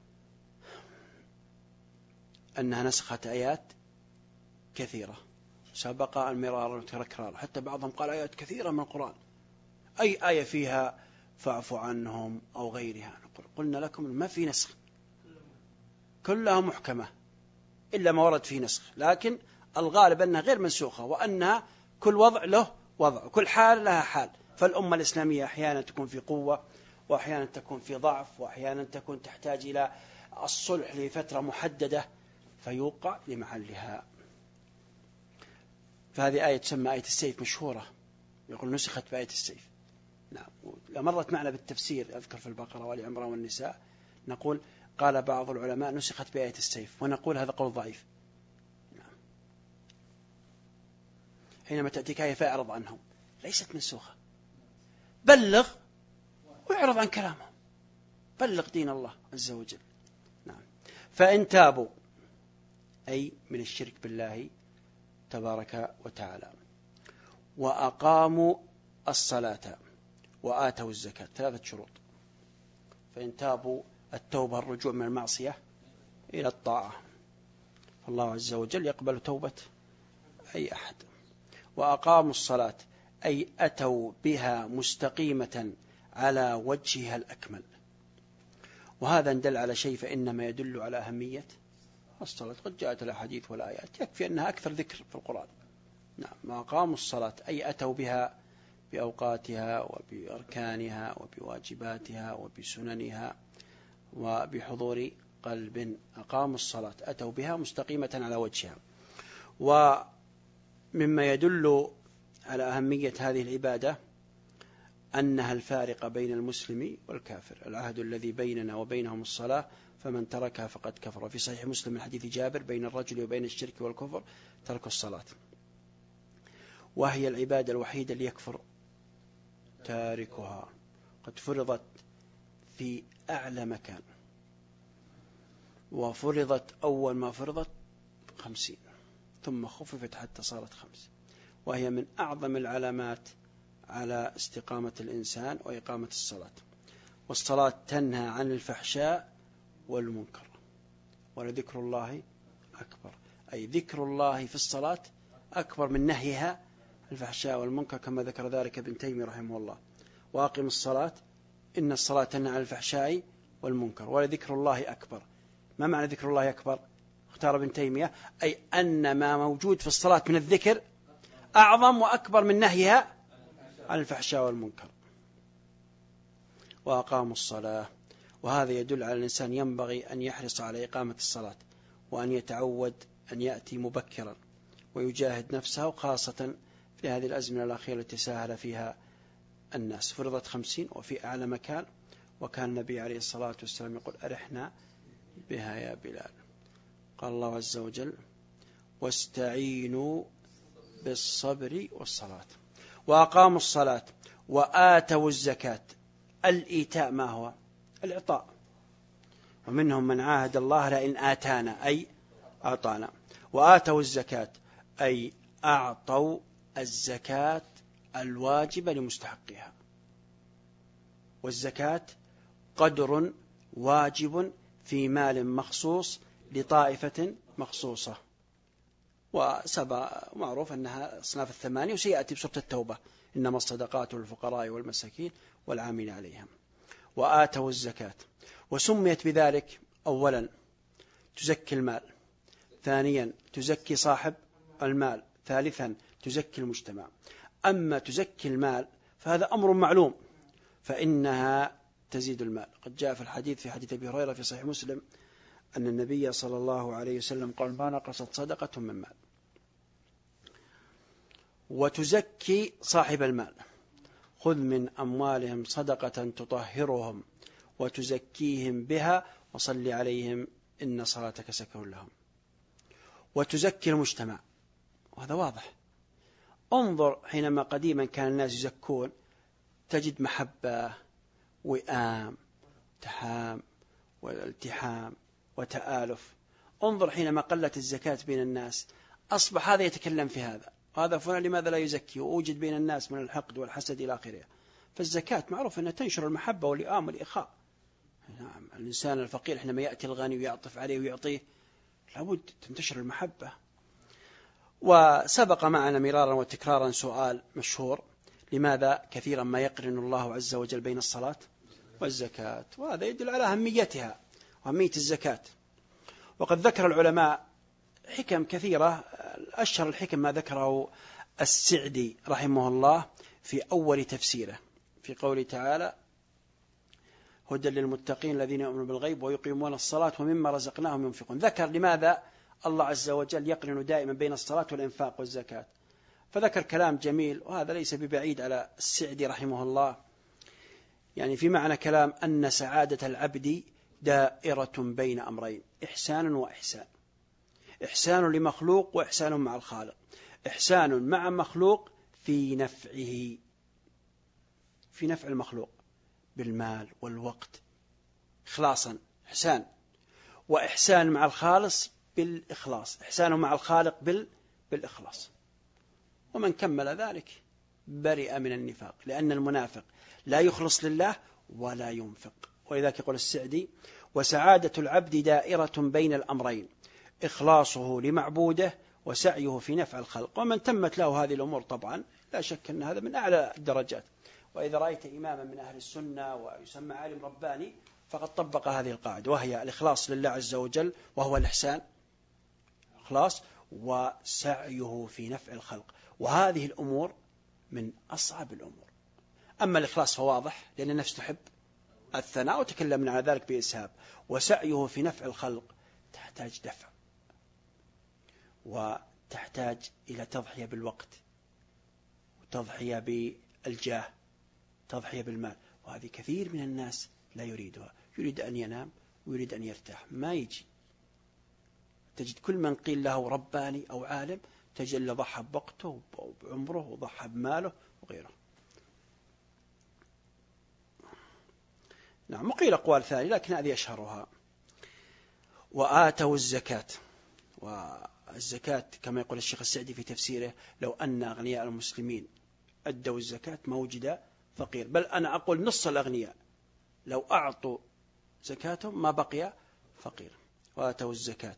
أنها نسخت آيات كثيرة، سبق مرارا وتكرارا، حتى بعضهم قال آيات كثيرة من القرآن، أي آية فيها فاعف عنهم أو غيرها، نقول قلنا لكم ما في نسخ، كلها محكمة إلا ما ورد فيه نسخ، لكن الغالب أنها غير منسوخة، وأنها كل وضع له وضع، وكل حال لها حال. فالأمة الإسلامية أحيانا تكون في قوة، وأحيانا تكون في ضعف، وأحيانا تكون تحتاج إلى الصلح لفترة محددة فيوقع لمحلها. فهذه آية تسمى آية السيف، مشهورة، يقول نسخت بآية السيف. نعم، مرت معنا بالتفسير، أذكر في البقرة وآل عمران والنساء، نقول قال بعض العلماء نسخت بآية السيف، ونقول هذا قول ضعيف. نعم. حينما تأتيك آية فاعرض عنهم، ليست منسوخة، بلغ واعرض عن كلامهم، بلغ دين الله عز وجل. نعم. فإن تابوا أي من الشرك بالله تبارك وتعالى، وأقاموا الصلاة وآتوا الزكاة، ثلاثة شروط. فإن تابوا، التوبة الرجوع من المعصية إلى الطاعة، الله عز وجل يقبل توبة أي أحد. وأقاموا الصلاة أي أتوا بها مستقيمة على وجهها الأكمل. وهذا ندل على شيء، فإنما يدل على أهمية الصلاة. قد جاءت الأحاديث والآيات يكفي أنها أكثر ذكر في القرآن. نعم. وأقاموا الصلاة أي أتوا بها بأوقاتها وبأركانها وبواجباتها وبسننها وبحضور قلب. أقاموا الصلاة أتوا بها مستقيمة على وجهها. ومما يدل على أهمية هذه العبادة أنها الفارق بين المسلم والكافر. العهد الذي بيننا وبينهم الصلاة، فمن تركها فقد كفر. في صحيح مسلم من حديث جابر بين الرجل وبين الشرك والكفر ترك الصلاة، وهي العبادة الوحيدة اللي يكفر تاركها. قد فرضت في أعلى مكان، وفرضت أول ما فرضت خمسين، ثم خففت حتى صارت خمس، وهي من أعظم العلامات على استقامة الإنسان وإقامة الصلاة. والصلاة تنهى عن الفحشاء والمنكر، ولذكر الله أكبر، أي ذكر الله في الصلاة أكبر من نهيها الفحشاء والمنكر، كما ذكر ذلك ابن تيمية رحمه الله. وأقم الصلاة إن الصلاة تنهى عن الفحشاء والمنكر ولذكر الله أكبر. ما معنى ذكر الله أكبر؟ اختار ابن تيمية أي أن ما موجود في الصلاة من الذكر أعظم وأكبر من نهيها عن الفحشاء والمنكر. وأقاموا الصلاة، وهذا يدل على الإنسان ينبغي أن يحرص على إقامة الصلاة، وأن يتعود أن يأتي مبكرا ويجاهد نفسه، خاصة في هذه الأزمنة الأخيرة التي ساهل فيها الناس. فرضت خمسين وفي أعلى مكان، وكان النبي عليه الصلاة والسلام يقول أرحنا بها يا بلال. قال الله عز وجل واستعينوا بالصبر والصلاة. وأقاموا الصلاة وآتوا الزكاة. الإيتاء ما هو؟ الإعطاء. ومنهم من عاهد الله لئن آتانا أي أعطانا. وآتوا الزكاة أي أعطوا الزكاة الواجب لمستحقها. والزكاة قدر واجب في مال مخصوص لطائفة مخصوصة، وسبق معروف أنها أصناف الثمانية، وسيأتي بسورة التوبة إنما الصدقات للفقراء والمساكين والعاملين عليها. وآتوا الزكاة، وسميت بذلك أولا تزكي المال، ثانيا تزكي صاحب المال، ثالثا تزكي المجتمع. أما تزكي المال فهذا أمر معلوم، فإنها تزيد المال. قد جاء في الحديث في حديث أبي هريرة في صحيح مسلم أن النبي صلى الله عليه وسلم قال ما نقصت صدقة من مال. وتزكي صاحب المال، خذ من أموالهم صدقة تطهرهم وتزكيهم بها وصل عليهم إن صلاتك سكن لهم. وتزكي المجتمع، وهذا واضح. انظر حينما قديما كان الناس يزكون تجد محبة، وئام، تحام والالتحام وتآلف. انظر حينما قلت الزكاة بين الناس أصبح هذا يتكلم في هذا، هذا فلان لماذا لا يزكي، وأوجد بين الناس من الحقد والحسد إلى آخره. فالزكاة معروف أنها تنشر المحبة والإئام والإخاء. نعم، الإنسان الفقير حينما يأتي الغني ويعطف عليه ويعطيه لابد تنتشر المحبة. وسبق معنا مرارا وتكرارا سؤال مشهور: لماذا كثيرا ما يقرن الله عز وجل بين الصلاة والزكاة؟ وهذا يدل على أهميتها وأهمية الزكاة. وقد ذكر العلماء حكم كثيرة، أشهر الحكم ما ذكره السعدي رحمه الله في أول تفسيره في قوله تعالى: هدى للمتقين الذين يؤمنون بالغيب ويقيمون الصلاة ومما رزقناهم ينفقون. ذكر لماذا الله عز وجل يقرن دائما بين الصلاة والإنفاق والزكاة، فذكر كلام جميل، وهذا ليس ببعيد على السعدي رحمه الله، يعني في معنى كلام أن سعادة العبد دائرة بين أمرين: إحسان وإحسان. إحسان لمخلوق وإحسان مع الخالق. إحسان مع مخلوق في نفعه، في نفع المخلوق بالمال والوقت إخلاصا إحسان، وإحسان مع الخالص بالإخلاص، إحسان مع الخالق بال... بالإخلاص. ومن كمل ذلك برئ من النفاق، لأن المنافق لا يخلص لله ولا ينفق. ولذلك يقول السعدي: وسعادة العبد دائرة بين الأمرين: إخلاصه لمعبوده وسعيه في نفع الخلق. ومن تمت له هذه الأمور طبعا لا شك أن هذا من أعلى الدرجات. وإذا رأيت إماما من أهل السنة ويسمى عالم رباني فقد طبق هذه القاعدة، وهي الإخلاص لله عز وجل، وهو الإحسان إخلاص، وسعيه في نفع الخلق. وهذه الأمور من أصعب الأمور. أما الإخلاص فواضح، لأن النفس تحب الثناء وتكلمنا على ذلك بإسهاب. وسعيه في نفع الخلق تحتاج دفع، وتحتاج إلى تضحية بالوقت، وتضحية بالجاه، تضحية بالمال. وهذه كثير من الناس لا يريدها، يريد أن ينام ويريد أن يرتاح، ما يجي. تجد كل من قيل له رباني أو عالم تجد له ضحى بوقته وبعمره وضحى بماله وغيره. نعم، وقيل أقوال ثانية لكن هذه أشهرها. وآتوا الزكاة. والزكاة كما يقول الشيخ السعدي في تفسيره: لو أن أغنياء المسلمين أدوا الزكاة ما وجد فقير، بل أنا أقول نص الأغنياء لو أعطوا زكاتهم ما بقي فقير. وآتوا الزكاة.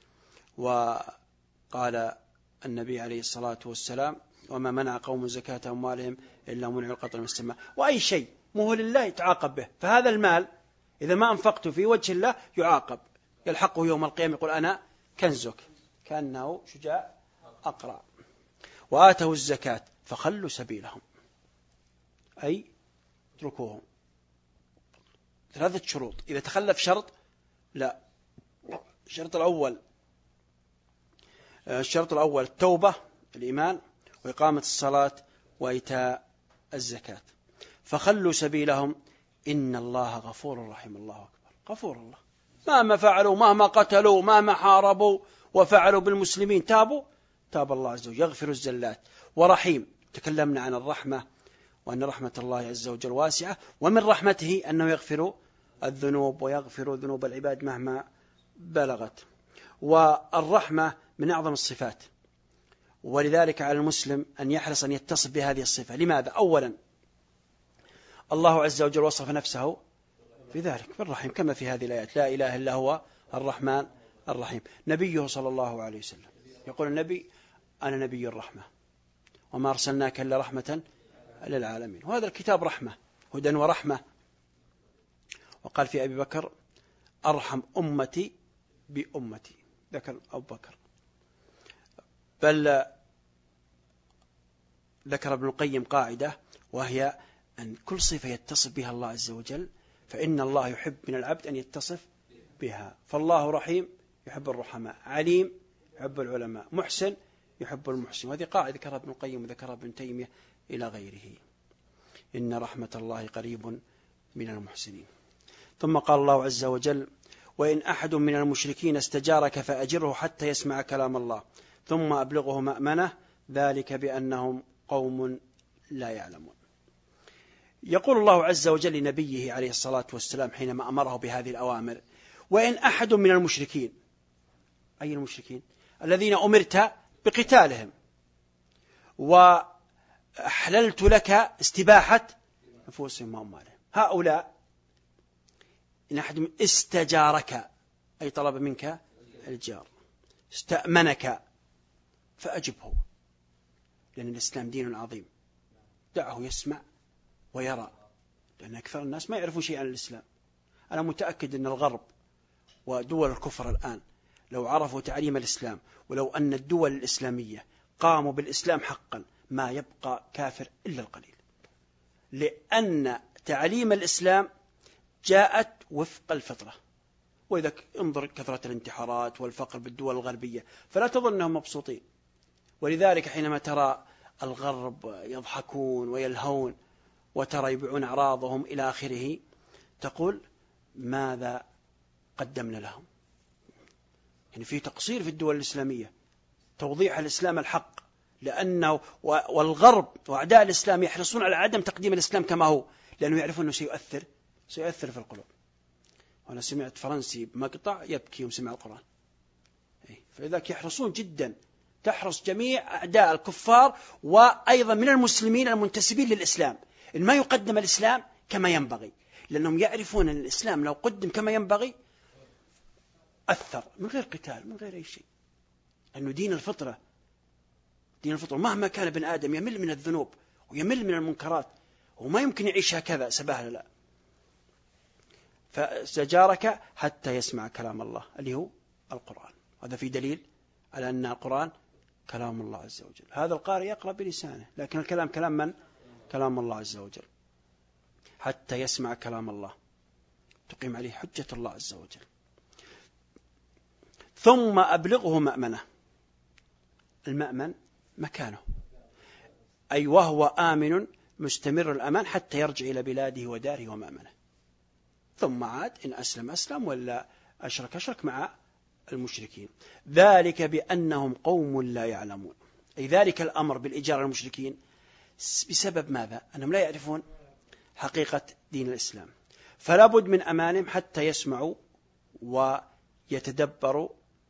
وقال النبي عليه الصلاة والسلام: وما منع قوم زكاة أموالهم إلا منع القطر من السماء. وأي شيء مو لله يتعاقب به، فهذا المال إذا ما أنفقته في وجه الله يعاقب، يلحقه يوم القيامة يقول أنا كنزك، كأنه شجاع أقرع. وآتوا الزكاة فخلوا سبيلهم، أي اتركوهم. ثلاثة شروط، إذا تخلف شرط لا. الشرط الأول الشرط الأول التوبة، الإيمان، وإقامة الصلاة، وإيتاء الزكاة. فخلوا سبيلهم إن الله غفور رحيم. الله أكبر، غفور الله. مهما فعلوا، مهما قتلوا، مهما حاربوا وفعلوا بالمسلمين، تابوا تاب الله عز وجل، يغفر الزلات. ورحيم، تكلمنا عن الرحمة وأن رحمة الله عز وجل واسعة، ومن رحمته أنه يغفر الذنوب ويغفر ذنوب العباد مهما بلغت. والرحمة من أعظم الصفات، ولذلك على المسلم أن يحرص أن يتصف بهذه الصفة. لماذا؟ أولا الله عز وجل وصف نفسه بذلك بالرحيم، كما في هذه الآيات: لا إله إلا هو الرحمن الرحيم. نبيه صلى الله عليه وسلم يقول النبي: أنا نبي الرحمة وما أرسلناك إلا رحمة للعالمين. وهذا الكتاب رحمة، هدى ورحمة. وقال في أبي بكر: أرحم أمتي بأمتي، ذكر أبو بكر. بل ذكر ابن القيم قاعدة، وهي أن كل صفة يتصف بها الله عز وجل فإن الله يحب من العبد أن يتصف بها. فالله رحيم يحب الرحماء، عليم يحب العلماء، محسن يحب المحسن. وهذه قاعدة ذكرها ابن القيم وذكرها ابن تيمية إلى غيره: إن رحمة الله قريب من المحسنين. ثم قال الله عز وجل: وإن أحد من المشركين استجارك فأجره حتى يسمع كلام الله ثم أبلغه مأمنه ذلك بأنهم قوم لا يعلمون. يقول الله عز وجل لنبيه عليه الصلاة والسلام حينما أمره بهذه الأوامر: وإن أحد من المشركين. أي المشركين؟ الذين أمرت بقتالهم، وأحللت لك استباحة نفوسهم وأموالهم. هؤلاء إن أحد استجارك أي طلب منك الجار، استأمنك فأجبه، لأن الإسلام دين عظيم، دعه يسمع ويرى، لأن أكثر الناس ما يعرفون شيء عن الإسلام. أنا متأكد أن الغرب ودول الكفر الآن لو عرفوا تعليم الإسلام، ولو أن الدول الإسلامية قاموا بالإسلام حقا، ما يبقى كافر إلا القليل، لأن تعليم الإسلام جاءت وفق الفطرة. وإذا انظر كثرة الانتحارات والفقر بالدول الغربية، فلا تظن أنهم مبسوطين. ولذلك حينما ترى الغرب يضحكون ويلهون وترى يبيعون أعراضهم إلى آخره، تقول ماذا قدمنا لهم؟ يعني في تقصير في الدول الإسلامية توضيح الإسلام الحق، لأنه والغرب وأعداء الإسلام يحرصون على عدم تقديم الإسلام كما هو، لأنه يعرفون أنه سيؤثر سيؤثر في القلوب. وأنا سمعت فرنسي بمقطع يبكي يوم سمع القرآن، فلذلك يحرصون جدا، تحرص جميع أعداء الكفار وأيضا من المسلمين المنتسبين للإسلام إن ما يقدم الإسلام كما ينبغي، لأنهم يعرفون أن الإسلام لو قدم كما ينبغي أثر من غير قتال من غير أي شيء، أنه دين الفطرة، دين الفطرة مهما كان ابن آدم يمل من الذنوب ويمل من المنكرات وما يمكن يعيش هكذا سباهلة، لا، فزجارك حتى يسمع كلام الله اللي هو القرآن. هذا في دليل على أن القرآن كلام الله عز وجل. هذا القارئ يقرأ بلسانه، لكن الكلام كلام من؟ كلام الله عز وجل. حتى يسمع كلام الله تقيم عليه حجة الله عز وجل. ثم أبلغه مأمنه. المأمن مكانه، أي وهو آمن مستمر الأمان حتى يرجع إلى بلاده وداره ومأمنه، ثم عاد إن أسلم أسلم ولا أشرك أشرك مع المشركين. ذلك بأنهم قوم لا يعلمون، أي ذلك الأمر بالإجارة المشركين بسبب ماذا؟ أنهم لا يعرفون حقيقة دين الإسلام، فلا بد من أمانهم حتى يسمعوا ويتدبروا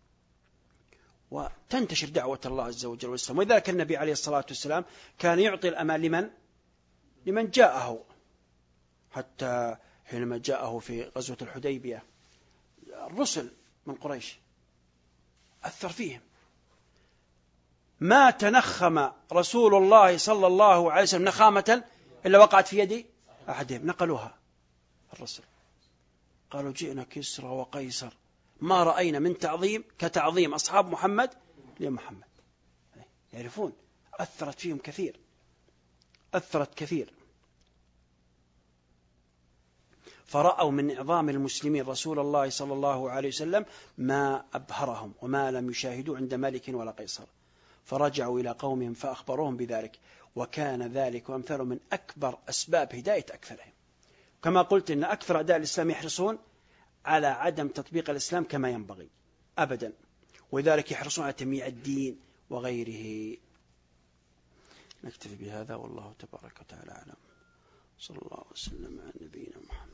وتنتشر دعوة الله عز وجل والإسلام. ولذلك النبي عليه الصلاة والسلام كان يعطي الأمان لمن؟ لمن جاءه، حتى حينما جاءه في غزوة الحديبية الرسل من قريش أثر فيهم، ما تنخم رسول الله صلى الله عليه وسلم نخامة إلا وقعت في يد أحدهم، نقلوها الرسل، قالوا جئنا كسرى وقيصر ما رأينا من تعظيم كتعظيم أصحاب محمد لمحمد. يعرفون أثرت فيهم كثير، أثرت كثير، فرأوا من إعظام المسلمين رسول الله صلى الله عليه وسلم ما أبهرهم وما لم يشاهدوا عند ملك ولا قيصر، فرجعوا إلى قومهم فأخبروهم بذلك، وكان ذلك وأمثاله من أكبر أسباب هداية أكثرهم. كما قلت إن أكثر أعداء الإسلام يحرصون على عدم تطبيق الإسلام كما ينبغي أبدا، ولذلك يحرصون على تمييع الدين وغيره. نكتفي بهذا والله تبارك وتعالى أعلم. صلى الله وسلم على نبينا محمد.